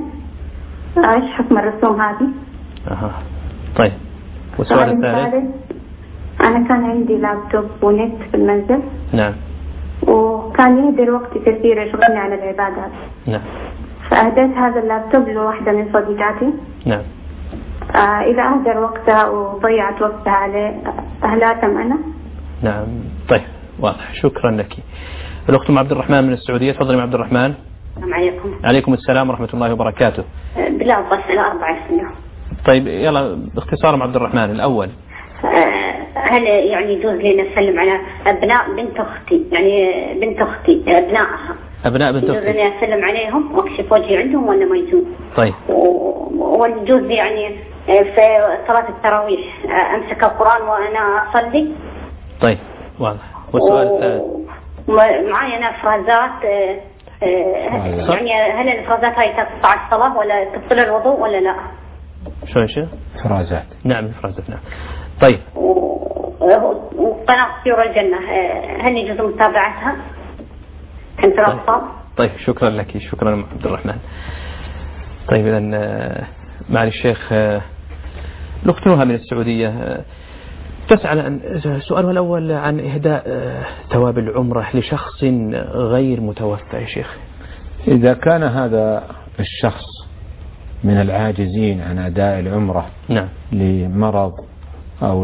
إيش حكم الرسوم هذه؟ أها. طيب. والسؤال الثالث، أنا كان عندي لابتوب ونت في المنزل. نعم. وكان كان يهدر وقتي كثير يشغلني عن العبادات. نعم. فأهديت هذا اللابتوب لواحدة من صديقاتي. نعم. آه إذا أهدر وقتها وضيعت وقتها عليه هل آثم أنا؟ نعم. طيب واضح، شكرا لك. الأخت عبد الرحمن من السعودية، تفضلي يا عبد الرحمن. السلام عليكم. عليكم السلام ورحمة الله وبركاته. بلال بس أربع سنين. طيب يلا باختصار عبد الرحمن الأول. هل يعني يجوز لي نسلم على أبناء بنت أختي، يعني بنت أختي أبنائها أبناء بنت أختي يجوز لي أسلم عليهم وأكشف وجهي عندهم ولا ما يجوز؟ طيب. ويجوز لي يعني في صلاة التراويح أمسك القرآن وأنا أصلي؟ طيب واضح. والسؤال الثالث معي أنا إفرازات، يعني هل الإفرازات هاي تقطع الصلاة ولا تبطل الوضوء ولا لا؟ شو شو؟ إفرازات. نعم إفرازات نعم. طيب. وقناة طيور الجنة هل يجوز متابعتها؟ كنت طيب. طيب شكرا لك، شكرا عبد الرحمن. طيب إذا معالي الشيخ الأخت نهى من السعودية تسأل عن سؤالها الأول عن إهداء ثواب العمرة لشخص غير متوفى يا شيخ. إذا كان هذا الشخص من العاجزين عن أداء العمرة نعم. لمرض أو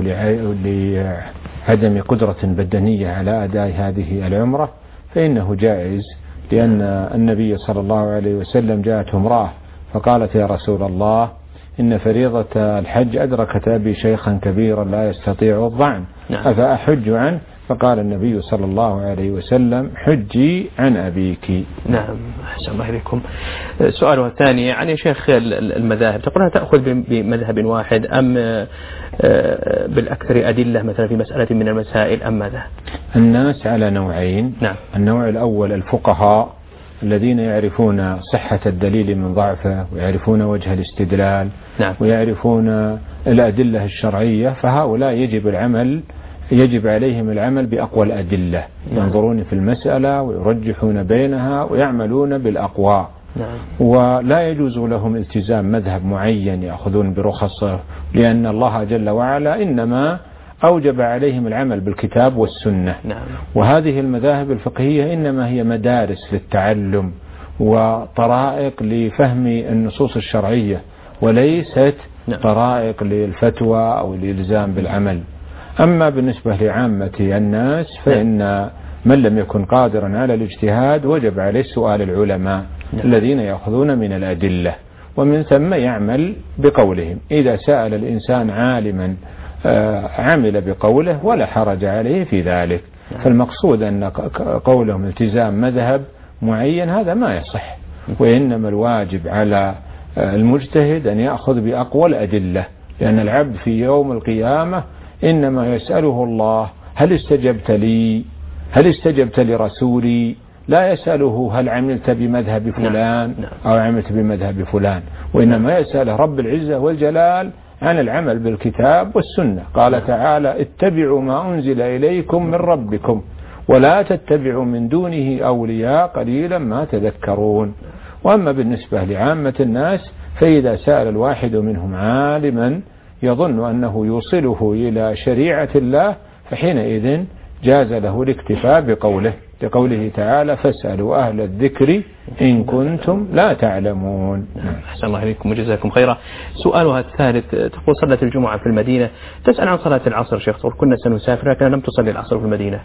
لعدم قدرة بدنية على أداء هذه العمرة فإنه جائز، لأن النبي صلى الله عليه وسلم جاءته امرأة فقالت يا رسول الله إن فريضة الحج أدركت أبي شيخا كبيرا لا يستطيع الضعن نعم. أفأحج عنه؟ فقال النبي صلى الله عليه وسلم حجي عن أبيك. نعم أحسن الله إليكم. سؤالها الثاني عن يا شيخ المذاهب، تقولها تأخذ بمذهب واحد أم بالأكثر أدلة مثلا في مسألة من المسائل أم ماذا؟ الناس على نوعين. نعم. النوع الأول الفقهاء الذين يعرفون صحة الدليل من ضعفه ويعرفون وجه الاستدلال نعم. ويعرفون الأدلة الشرعية، فهؤلاء يجب العمل يجب عليهم العمل بأقوى الأدلة. نعم. ينظرون في المسألة ويرجحون بينها ويعملون بالأقوى. نعم. ولا يجوز لهم التزام مذهب معين يأخذون برخصه، لأن الله جل وعلا إنما أوجب عليهم العمل بالكتاب والسنة. نعم. وهذه المذاهب الفقهية إنما هي مدارس للتعلم وطرائق لفهم النصوص الشرعية، وليست نعم. طرائق للفتوى أو الإلزام بالعمل. أما بالنسبة لعامة الناس فإن من لم يكن قادرا على الاجتهاد وجب عليه سؤال العلماء نعم. الذين يأخذون من الأدلة، ومن ثم يعمل بقولهم. إذا سأل الإنسان عالما عمل بقوله ولا حرج عليه في ذلك. نعم. فالمقصود أن قولهم التزام مذهب معين هذا ما يصح، وإنما الواجب على المجتهد أن يأخذ بأقوى الأدلة، لأن العبد في يوم القيامة إنما يسأله الله هل استجبت لي، هل استجبت لرسولي، لا يسأله هل عملت بمذهب فلان أو عملت بمذهب فلان، وإنما يسأله رب العزة والجلال عن العمل بالكتاب والسنة. قال تعالى اتبعوا ما أنزل إليكم من ربكم ولا تتبعوا من دونه أولياء قليلا ما تذكرون. وأما بالنسبة لعامة الناس فإذا سأل الواحد منهم عالما يظن أنه يوصله إلى شريعة الله فحينئذ جاز له الاكتفاء بقوله، لقوله تعالى فاسألوا أهل الذكر إن كنتم لا تعلمون. أحسن الله إليكم وجزاكم خيرا. سؤالها الثالث تقول صلت الجمعة في المدينة، تسأل عن صلاة العصر شيخ، تقول كنا سنسافر لكن لم تصلي العصر في المدينة.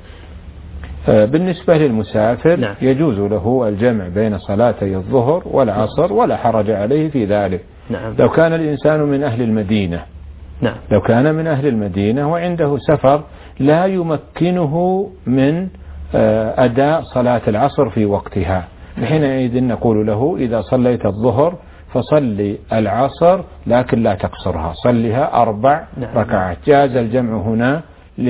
بالنسبة للمسافر نعم. يجوز له الجمع بين صلاتي الظهر والعصر ولا حرج عليه في ذلك. نعم. لو كان الإنسان من أهل المدينة نعم. لو كان من أهل المدينة وعنده سفر لا يمكنه من أداء صلاة العصر في وقتها، حينئذ نقول له إذا صليت الظهر فصلي العصر لكن لا تقصرها، صليها أربع نعم. ركعات. جاز الجمع هنا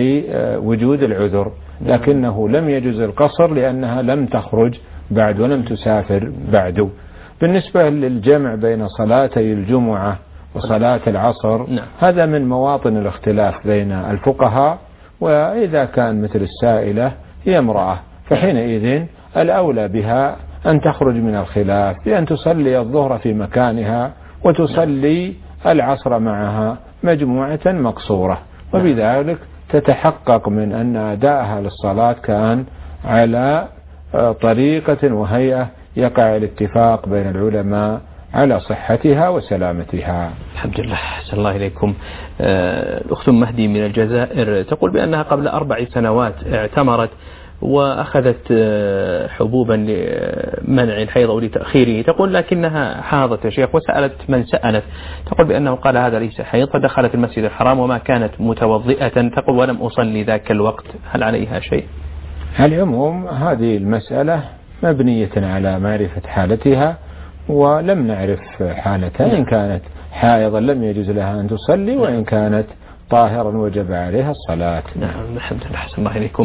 لوجود العذر، لكنه لم يجوز القصر لأنها لم تخرج بعد ولم تسافر بعد. بالنسبة للجمع بين صلاتي الجمعة وصلاة العصر نعم. هذا من مواطن الاختلاف بين الفقهاء، وإذا كان مثل السائلة هي امرأة فحينئذ الأولى بها أن تخرج من الخلاف بأن تصلي الظهر في مكانها وتصلي العصر معها مجموعة مقصورة، وبذلك تتحقق من أن أداءها للصلاة كان على طريقة وهيئة يقع الاتفاق بين العلماء على صحتها وسلامتها. الحمد لله. أحسن الله إليكم. الأخت مهدي من الجزائر تقول بأنها قبل أربع سنوات اعتمرت وأخذت حبوبا لمنع الحيض أو لتأخيره، تقول لكنها حاضت يا شيخ وسألت من سألت، تقول بأنه قال هذا ليس حيض، فدخلت المسجد الحرام وما كانت متوضئة، تقول ولم أصلي ذاك الوقت، هل عليها شيء؟ العموم هذه المسألة مبنية على معرفة حالتها، ولم نعرف حالتها، إن كانت حائضا لم يجوز لها أن تصلي، وإن كانت طاهرا وجب عليها الصلاة. نعم الحمد لله. أحسن الله إليكم.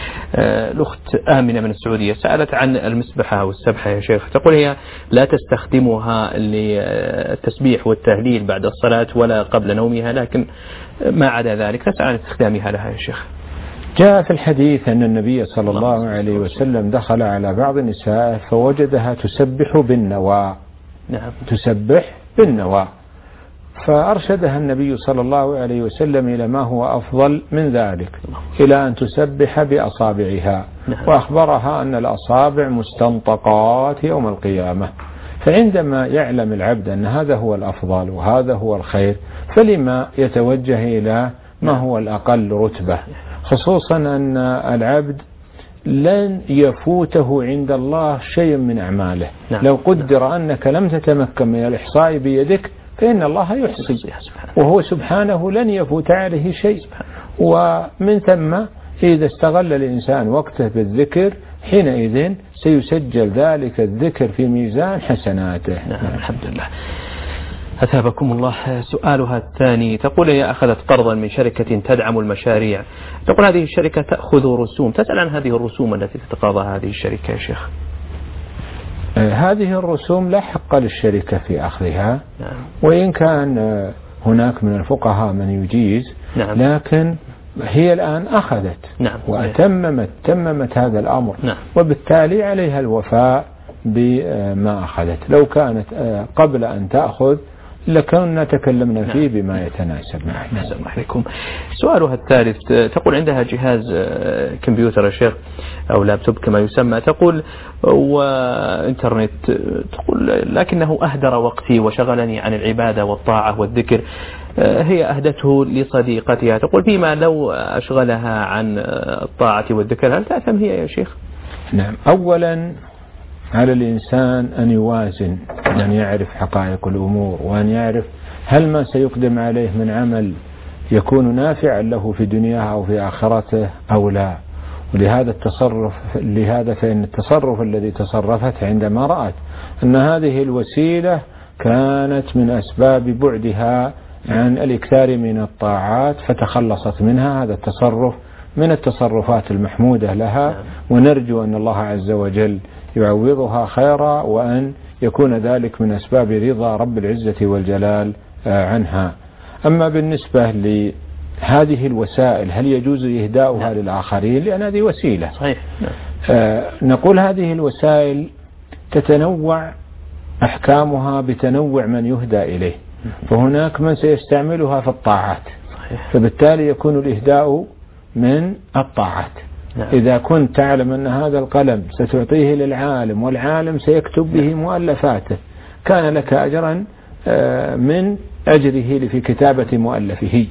الأخت آمنة من السعودية سألت عن المسبحة والسبحة يا شيخ، تقول هي لا تستخدمها للتسبيح والتهليل بعد الصلاة ولا قبل نومها، لكن ما عدا ذلك تسأل عن استخدامها لها يا شيخ. جاء في الحديث أن النبي صلى الله عليه وسلم دخل على بعض النساء فوجدها تسبح بالنواء. نعم. تسبح بالنواء، فأرشدها النبي صلى الله عليه وسلم إلى ما هو أفضل من ذلك، إلى أن تسبح بأصابعها. نعم. وأخبرها أن الأصابع مستنطقات يوم القيامة، فعندما يعلم العبد أن هذا هو الأفضل وهذا هو الخير، فلما يتوجه إلى ما هو الأقل رتبة، خصوصا أن العبد لن يفوته عند الله شيء من أعماله. نعم. لو قدر أنك لم تتمكن من الإحصاء بيدك فإن الله يحصي، وهو سبحانه لن يفوت عليه شيء. ومن ثم إذا استغل الإنسان وقته بالذكر حينئذ سيسجل ذلك الذكر في ميزان حسناته. نعم الحمد لله. أثابكم الله. سؤالها الثاني تقول هي أخذت قرضا من شركة تدعم المشاريع، تقول هذه الشركة تأخذ رسوم، تسأل عن هذه الرسوم التي تتقاضى هذه الشركة يا شيخ. هذه الرسوم لا حق للشركة في أخذها. نعم. وإن كان هناك من الفقهاء من يجيز. نعم. لكن هي الآن أخذت. نعم. وتممت تممت هذا الأمر. نعم. وبالتالي عليها الوفاء بما أخذت. لو كانت قبل أن تأخذ لكنا تكلمنا فيه بما يتناسب معه. السلام عليكم. سؤالها الثالث تقول عندها جهاز كمبيوتر يا شيخ أو لابتوب كما يسمى، تقول وإنترنت، تقول لكنه أهدر وقتي وشغلني عن العبادة والطاعة والذكر. هي أهدته لصديقتها، تقول فيما لو أشغلها عن الطاعة والذكر هل تأثم هي يا شيخ؟ نعم. أولا على الإنسان أن يوازن، أن يعرف حقائق الأمور، وأن يعرف هل ما سيقدم عليه من عمل يكون نافعا له في دنياه أو في آخرته أو لا. ولهذا التصرف لهذا فإن التصرف الذي تصرفت عندما رأت أن هذه الوسيلة كانت من أسباب بعدها عن الإكثار من الطاعات فتخلصت منها، هذا التصرف من التصرفات المحمودة لها، ونرجو أن الله عز وجل يعوضها خيرا، وأن يكون ذلك من أسباب رضا رب العزة والجلال عنها. أما بالنسبة لهذه الوسائل هل يجوز إهداؤها للآخرين؟ لأن هذه وسيلة. صحيح. آه نقول هذه الوسائل تتنوع أحكامها بتنوع من يهدى إليه، فهناك من سيستعملها في الطاعات. صحيح. فبالتالي يكون الإهداء من الطاعات. نعم. إذا كنت تعلم أن هذا القلم ستعطيه للعالم والعالم سيكتب به مؤلفاته، كان لك أجرا من أجره في كتابة مؤلفه.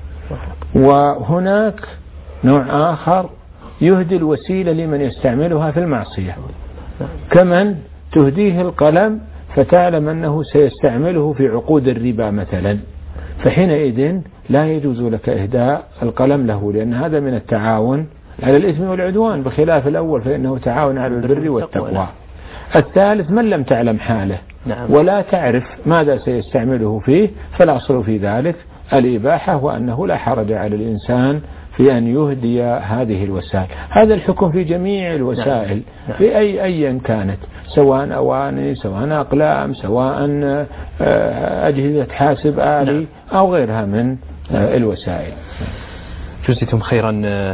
وهناك نوع آخر يهدي الوسيلة لمن يستعملها في المعصية، كمن تهديه القلم فتعلم أنه سيستعمله في عقود الربا مثلا، فحينئذ لا يجوز لك إهداء القلم له، لأن هذا من التعاون على الإثم والعدوان، بخلاف الأول فإنه تعاون على البر والتقوى. الثالث من لم تعلم حاله. نعم. ولا تعرف ماذا سيستعمله فيه، فالأصل في ذلك الإباحة، وأنه لا حرج على الإنسان في أن يهدي هذه الوسائل. هذا الحكم في جميع الوسائل. نعم. في أي أيا كانت، سواء أواني، سواء أقلام، سواء أجهزة حاسب آلي. نعم. أو غيرها من الوسائل. جزيتم خيرا.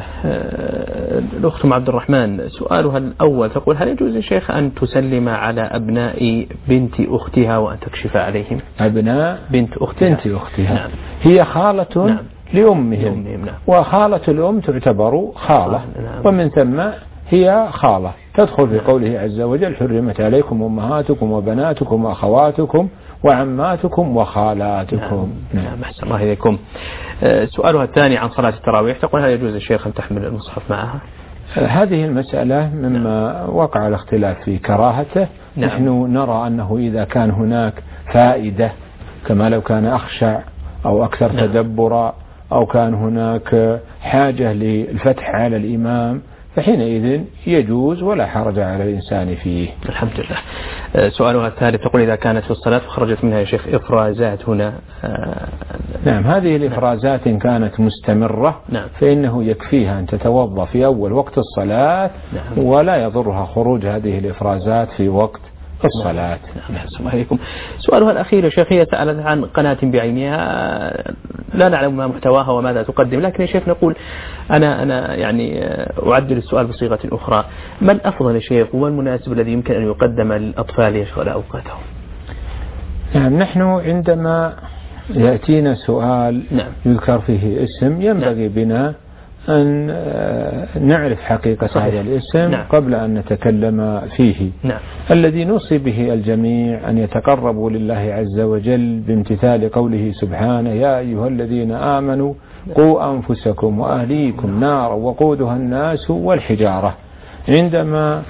الأخت عبد الرحمن سؤالها الأول تقول هل يجوز يا شيخ أن تسلم على أبناء بنت أختها وأن تكشف عليهم؟ أبناء بنت أختها, بنت أختها. نعم. هي خالة. نعم. لأمهم. لأمهم. نعم. وخالة الأم تعتبر خالة. نعم. ومن ثم هي خالة تدخل في قوله عز وجل حرمت عليكم أمهاتكم وبناتكم وأخواتكم وعماتكم وخالاتكم. نعم. نعم. أحسن الله إليكم. سؤالها الثاني عن صلاة التراويح، تقول هل يجوز الشيخ أن تحمل المصحف معها؟ هذه المسألة مما وقع الاختلاف في كراهته. نعم. نحن نرى أنه إذا كان هناك فائدة كما لو كان أخشع أو أكثر نعم. تدبرا أو كان هناك حاجة للفتح على الإمام فحينئذ يجوز ولا حرج على الإنسان فيه. الحمد لله. سؤالها الثالث، تقول إذا كانت في الصلاة وخرجت منها يا شيخ إفرازات هنا. نعم، هذه الإفرازات إن كانت مستمرة نعم. فإنه يكفيها أن تتوضأ في أول وقت الصلاة نعم. ولا يضرها خروج هذه الإفرازات في وقت الصلاة. نعم. السلام عليكم. سؤالها الأخير يا شيخ، هي سألت عن قناة بعينها لا نعلم ما محتواها وماذا تقدم، لكن يا شيخ نقول أنا أنا يعني أعدل السؤال بصيغة أخرى، ما الأفضل يا شيخ وما المناسب الذي يمكن أن يقدم للأطفال يشغل أوقاتهم؟ نعم، نحن عندما يأتينا سؤال نعم. يذكر فيه اسم ينبغي نعم. بنا أن نعرف حقيقة صحيح. هذا الاسم نعم. قبل أن نتكلم فيه نعم. الذي نوصي به الجميع أن يتقربوا لله عز وجل بامتثال قوله سبحانه يا أيها الذين آمنوا قوا أنفسكم وأهليكم نارا وقودها الناس والحجارة. عندما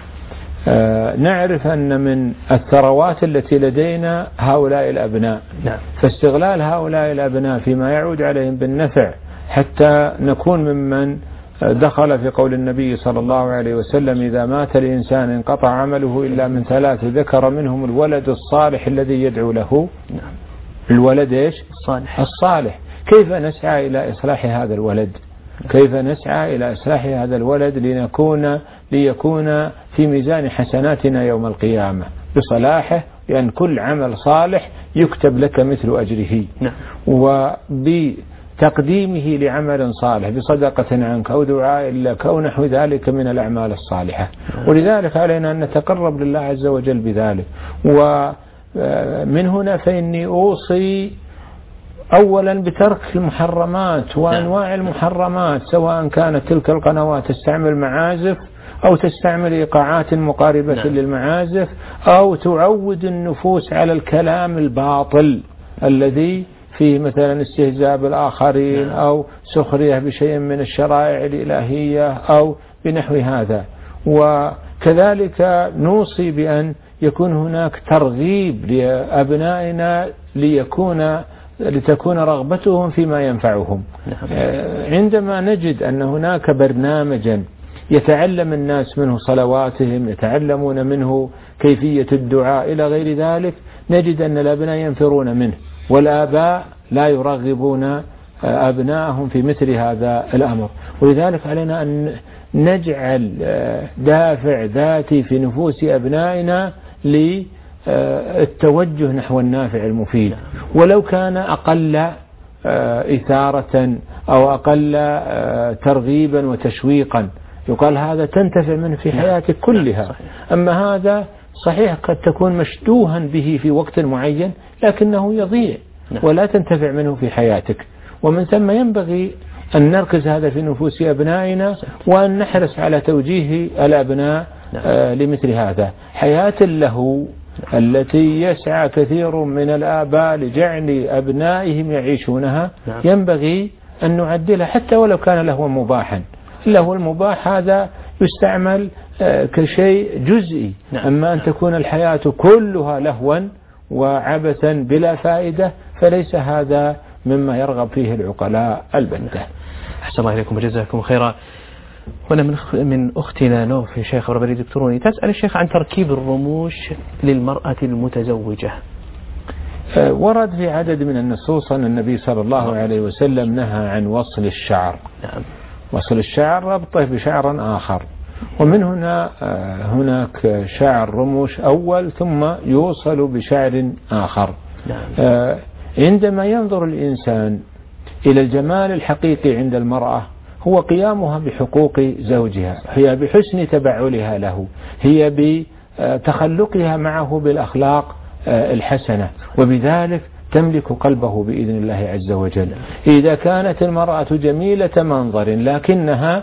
نعرف أن من الثروات التي لدينا هؤلاء الأبناء نعم. فاستغلال هؤلاء الأبناء فيما يعود عليهم بالنفع حتى نكون ممن دخل في قول النبي صلى الله عليه وسلم إذا مات الإنسان انقطع عمله إلا من ثلاث ذكر منهم الولد الصالح الذي يدعو له نعم. الولد إيش؟ الصالح. الصالح. كيف نسعى إلى إصلاح هذا الولد؟ كيف نسعى إلى إصلاح هذا الولد لنكون ليكون في ميزان حسناتنا يوم القيامة بصلاحه، لأن كل عمل صالح يكتب لك مثل أجره نعم. وبتقديمه لعمل صالح بصدقة عنك أو دعاء لك أو نحو ذلك من الأعمال الصالحة. ولذلك علينا أن نتقرب لله عز وجل بذلك. ومن هنا فإني أوصي أولا بترك المحرمات وأنواع المحرمات، سواء كانت تلك القنوات تستعمل معازف أو تستعمل إيقاعات مقاربة نعم. للمعازف أو تعود النفوس على الكلام الباطل الذي فيه مثلا استهزاء بالآخرين نعم. أو سخرية بشيء من الشرائع الإلهية أو بنحو هذا. وكذلك نوصي بأن يكون هناك ترغيب لأبنائنا ليكون لتكون رغبتهم فيما ينفعهم. عندما نجد أن هناك برنامجا يتعلم الناس منه صلواتهم، يتعلمون منه كيفية الدعاء إلى غير ذلك، نجد أن الأبناء ينفرون منه والآباء لا يرغبون أبنائهم في مثل هذا الأمر. ولذلك علينا أن نجعل دافع ذاتي في نفوس أبنائنا للتوجه نحو النافع المفيد، ولو كان أقل إثارة أو أقل ترغيبا وتشويقا، يقال هذا تنتفع منه في حياتك كلها. أما هذا صحيح قد تكون مشدوها به في وقت معين لكنه يضيع ولا تنتفع منه في حياتك. ومن ثم ينبغي أن نركز هذا في نفوس أبنائنا وأن نحرص على توجيه الأبناء آه لمثل هذا. حياة اللهو التي يسعى كثير من الآباء لجعل أبنائهم يعيشونها ينبغي أن نعدلها حتى ولو كان لهوا مباحا. اللهو المباح هذا يستعمل آه كشيء جزئي، أما أن تكون الحياة كلها لهوا وعبثا بلا فائدة فليس هذا مما يرغب فيه العقلاء البتة. أحسن الله إليكم وجزاكم خيرا. هنا من من أختنا نوف شيخ ربري دكتوروني تسأل الشيخ عن تركيب الرموش للمرأة المتزوجة. ورد في عدد من النصوص أن النبي صلى الله عليه وسلم نهى عن وصل الشعر. نعم. وصل الشعر ربطه بشعر آخر، ومن هنا هناك شعر رموش أول ثم يوصل بشعر آخر. نعم. عندما ينظر الإنسان إلى الجمال الحقيقي عند المرأة هو قيامها بحقوق زوجها، هي بحسن تبعلها له، هي بتخلقها معه بالأخلاق الحسنة، وبذلك تملك قلبه بإذن الله عز وجل. إذا كانت المرأة جميلة منظر لكنها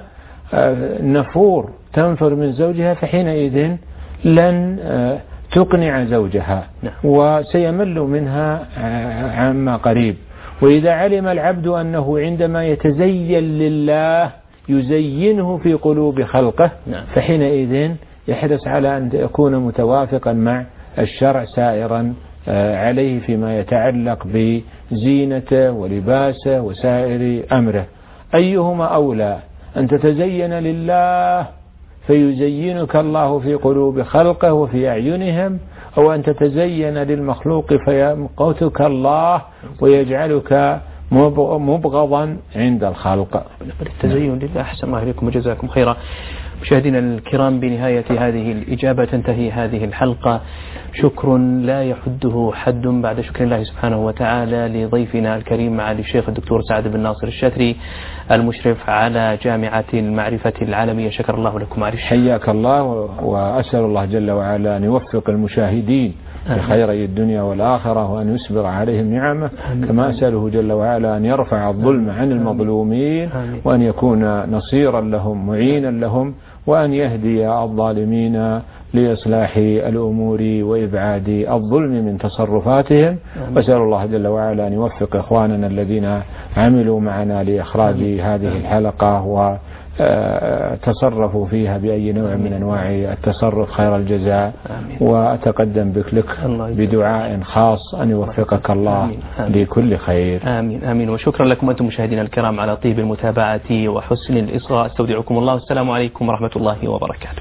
نفور تنفر من زوجها فحينئذ لن تقنع زوجها وسيمل منها عما قريب. وإذا علم العبد أنه عندما يتزين لله يزينه في قلوب خلقه فحينئذ يحرص على أن يكون متوافقا مع الشرع سائرا عليه فيما يتعلق بزينته ولباسه وسائر أمره. أيهما أولى، أن تتزين لله فيزينك الله في قلوب خلقه وفي أعينهم، أو أن تتزين للمخلوق فيمقتك الله ويجعلك مبغضا عند الخلق؟ التزين لله. أحسن الله إليكم وجزاكم خيرا. مشاهدينا الكرام، بنهاية هذه الإجابة تنتهي هذه الحلقة. شكر لا يحده حد بعد شكر الله سبحانه وتعالى لضيفنا الكريم معالي الشيخ الدكتور سعد بن ناصر الشتري المشرف على جامعة المعرفة العالمية. شكر الله لكم معالي الشيخ. حياك الله، وأسأل الله جل وعلا أن يوفق المشاهدين بخيري الدنيا والآخرة وأن يسبغ عليهم نعمه، كما أسأله جل وعلا أن يرفع الظلم عن المظلومين وأن يكون نصيرا لهم معينا لهم، وأن يهدي الظالمين لإصلاح الأمور وإبعاد الظلم من تصرفاتهم. وأسأل الله جل وعلا أن يوفق إخواننا الذين عملوا معنا لإخراج هذه الحلقة و تصرفوا فيها بأي نوع من أنواع التصرف خير الجزاء. وأتقدم بك لك بدعاء خاص أن يوفقك الله آمين. آمين. لكل خير. آمين آمين. وشكرا لكم أنتم مشاهدينا الكرام على طيب المتابعة وحسن الإصغاء. استودعكم الله، والسلام عليكم ورحمة الله وبركاته.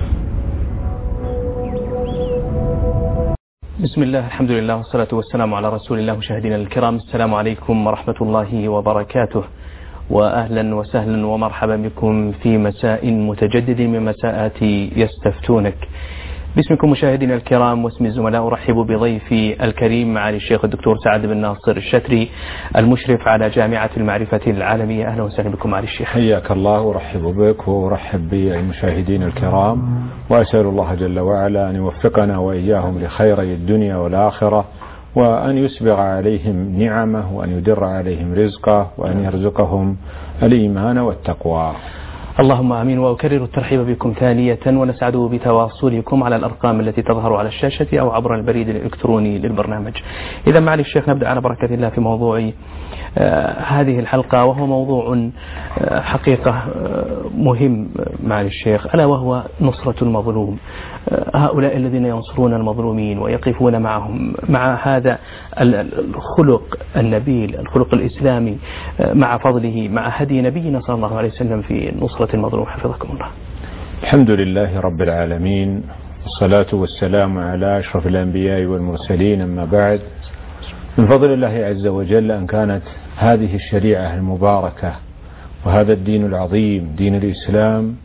بسم الله، الحمد لله، والصلاة والسلام على رسول الله. مشاهدينا الكرام، السلام عليكم ورحمة الله وبركاته، وأهلا وسهلا ومرحبا بكم في مساء متجدد من مساءات يستفتونك. باسمكم مشاهدينا الكرام واسم الزملاء أرحب بضيفي الكريم معالي الشيخ الدكتور سعد بن ناصر الشتري المشرف على جامعة المعرفة العالمية. أهلا وسهلا بكم معالي الشيخ. حياك الله، ورحب بك وأرحب بالمشاهدين الكرام، وأسأل الله جل وعلا أن يوفقنا وإياهم لخيري الدنيا والآخرة، وأن يسبغ عليهم نعمه، وأن يدر عليهم رزقه، وأن يرزقهم الإيمان والتقوى. اللهم آمين. وأكرر الترحيب بكم ثانية، ونسعد بتواصلكم على الأرقام التي تظهر على الشاشة أو عبر البريد الإلكتروني للبرنامج. إذا معالي الشيخ نبدأ على بركة الله في موضوع آه هذه الحلقة، وهو موضوع آه حقيقة آه مهم معالي الشيخ، ألا وهو نصرة المظلوم. آه هؤلاء الذين ينصرون المظلومين ويقفون معهم مع هذا الخلق النبيل، الخلق الإسلامي، آه مع فضله، مع هدي نبينا صلى الله عليه وسلم في نصرة المظلوم. حفظكم الله. الحمد لله رب العالمين، والصلاة والسلام على أشرف الأنبياء والمرسلين، أما بعد. من فضل الله عز وجل أن كانت هذه الشريعة المباركة وهذا الدين العظيم دين الإسلام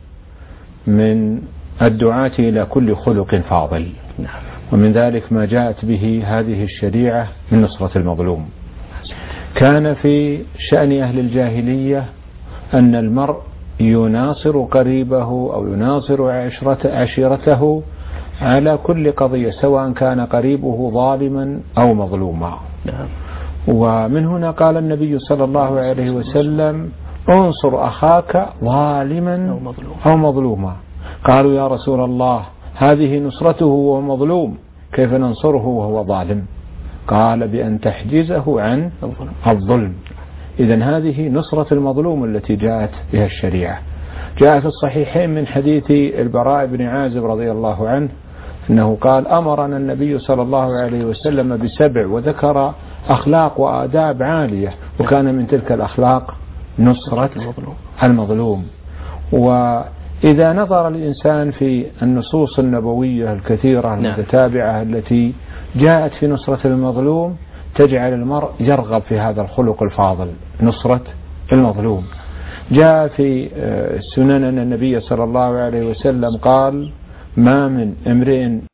من الدعاة إلى كل خلق فاضل، ومن ذلك ما جاءت به هذه الشريعة من نصرة المظلوم. كان في شأن أهل الجاهلية أن المرء يناصر قريبه أو يناصر عشيرته على كل قضية، سواء كان قريبه ظالما أو مظلوما. ومن هنا قال النبي صلى الله عليه وسلم: انصر أخاك ظالما أو مظلوما. قالوا: يا رسول الله، هذه نصرته وهو مظلوم، كيف ننصره وهو ظالم؟ قال: بأن تحجزه عن الظلم. إذن هذه نصرة المظلوم التي جاءت بها الشريعة. جاء في الصحيحين من حديث البراء بن عازب رضي الله عنه أنه قال: أمرنا النبي صلى الله عليه وسلم بسبع، وذكر أخلاق وآداب عالية، وكان من تلك الأخلاق نصرة المظلوم. وإذا نظر الإنسان في النصوص النبوية الكثيرة المتتابعة التي جاءت في نصرة المظلوم تجعل المرء يرغب في هذا الخلق الفاضل، نصرة المظلوم. جاء في سنن أن النبي صلى الله عليه وسلم قال: ما من امرئ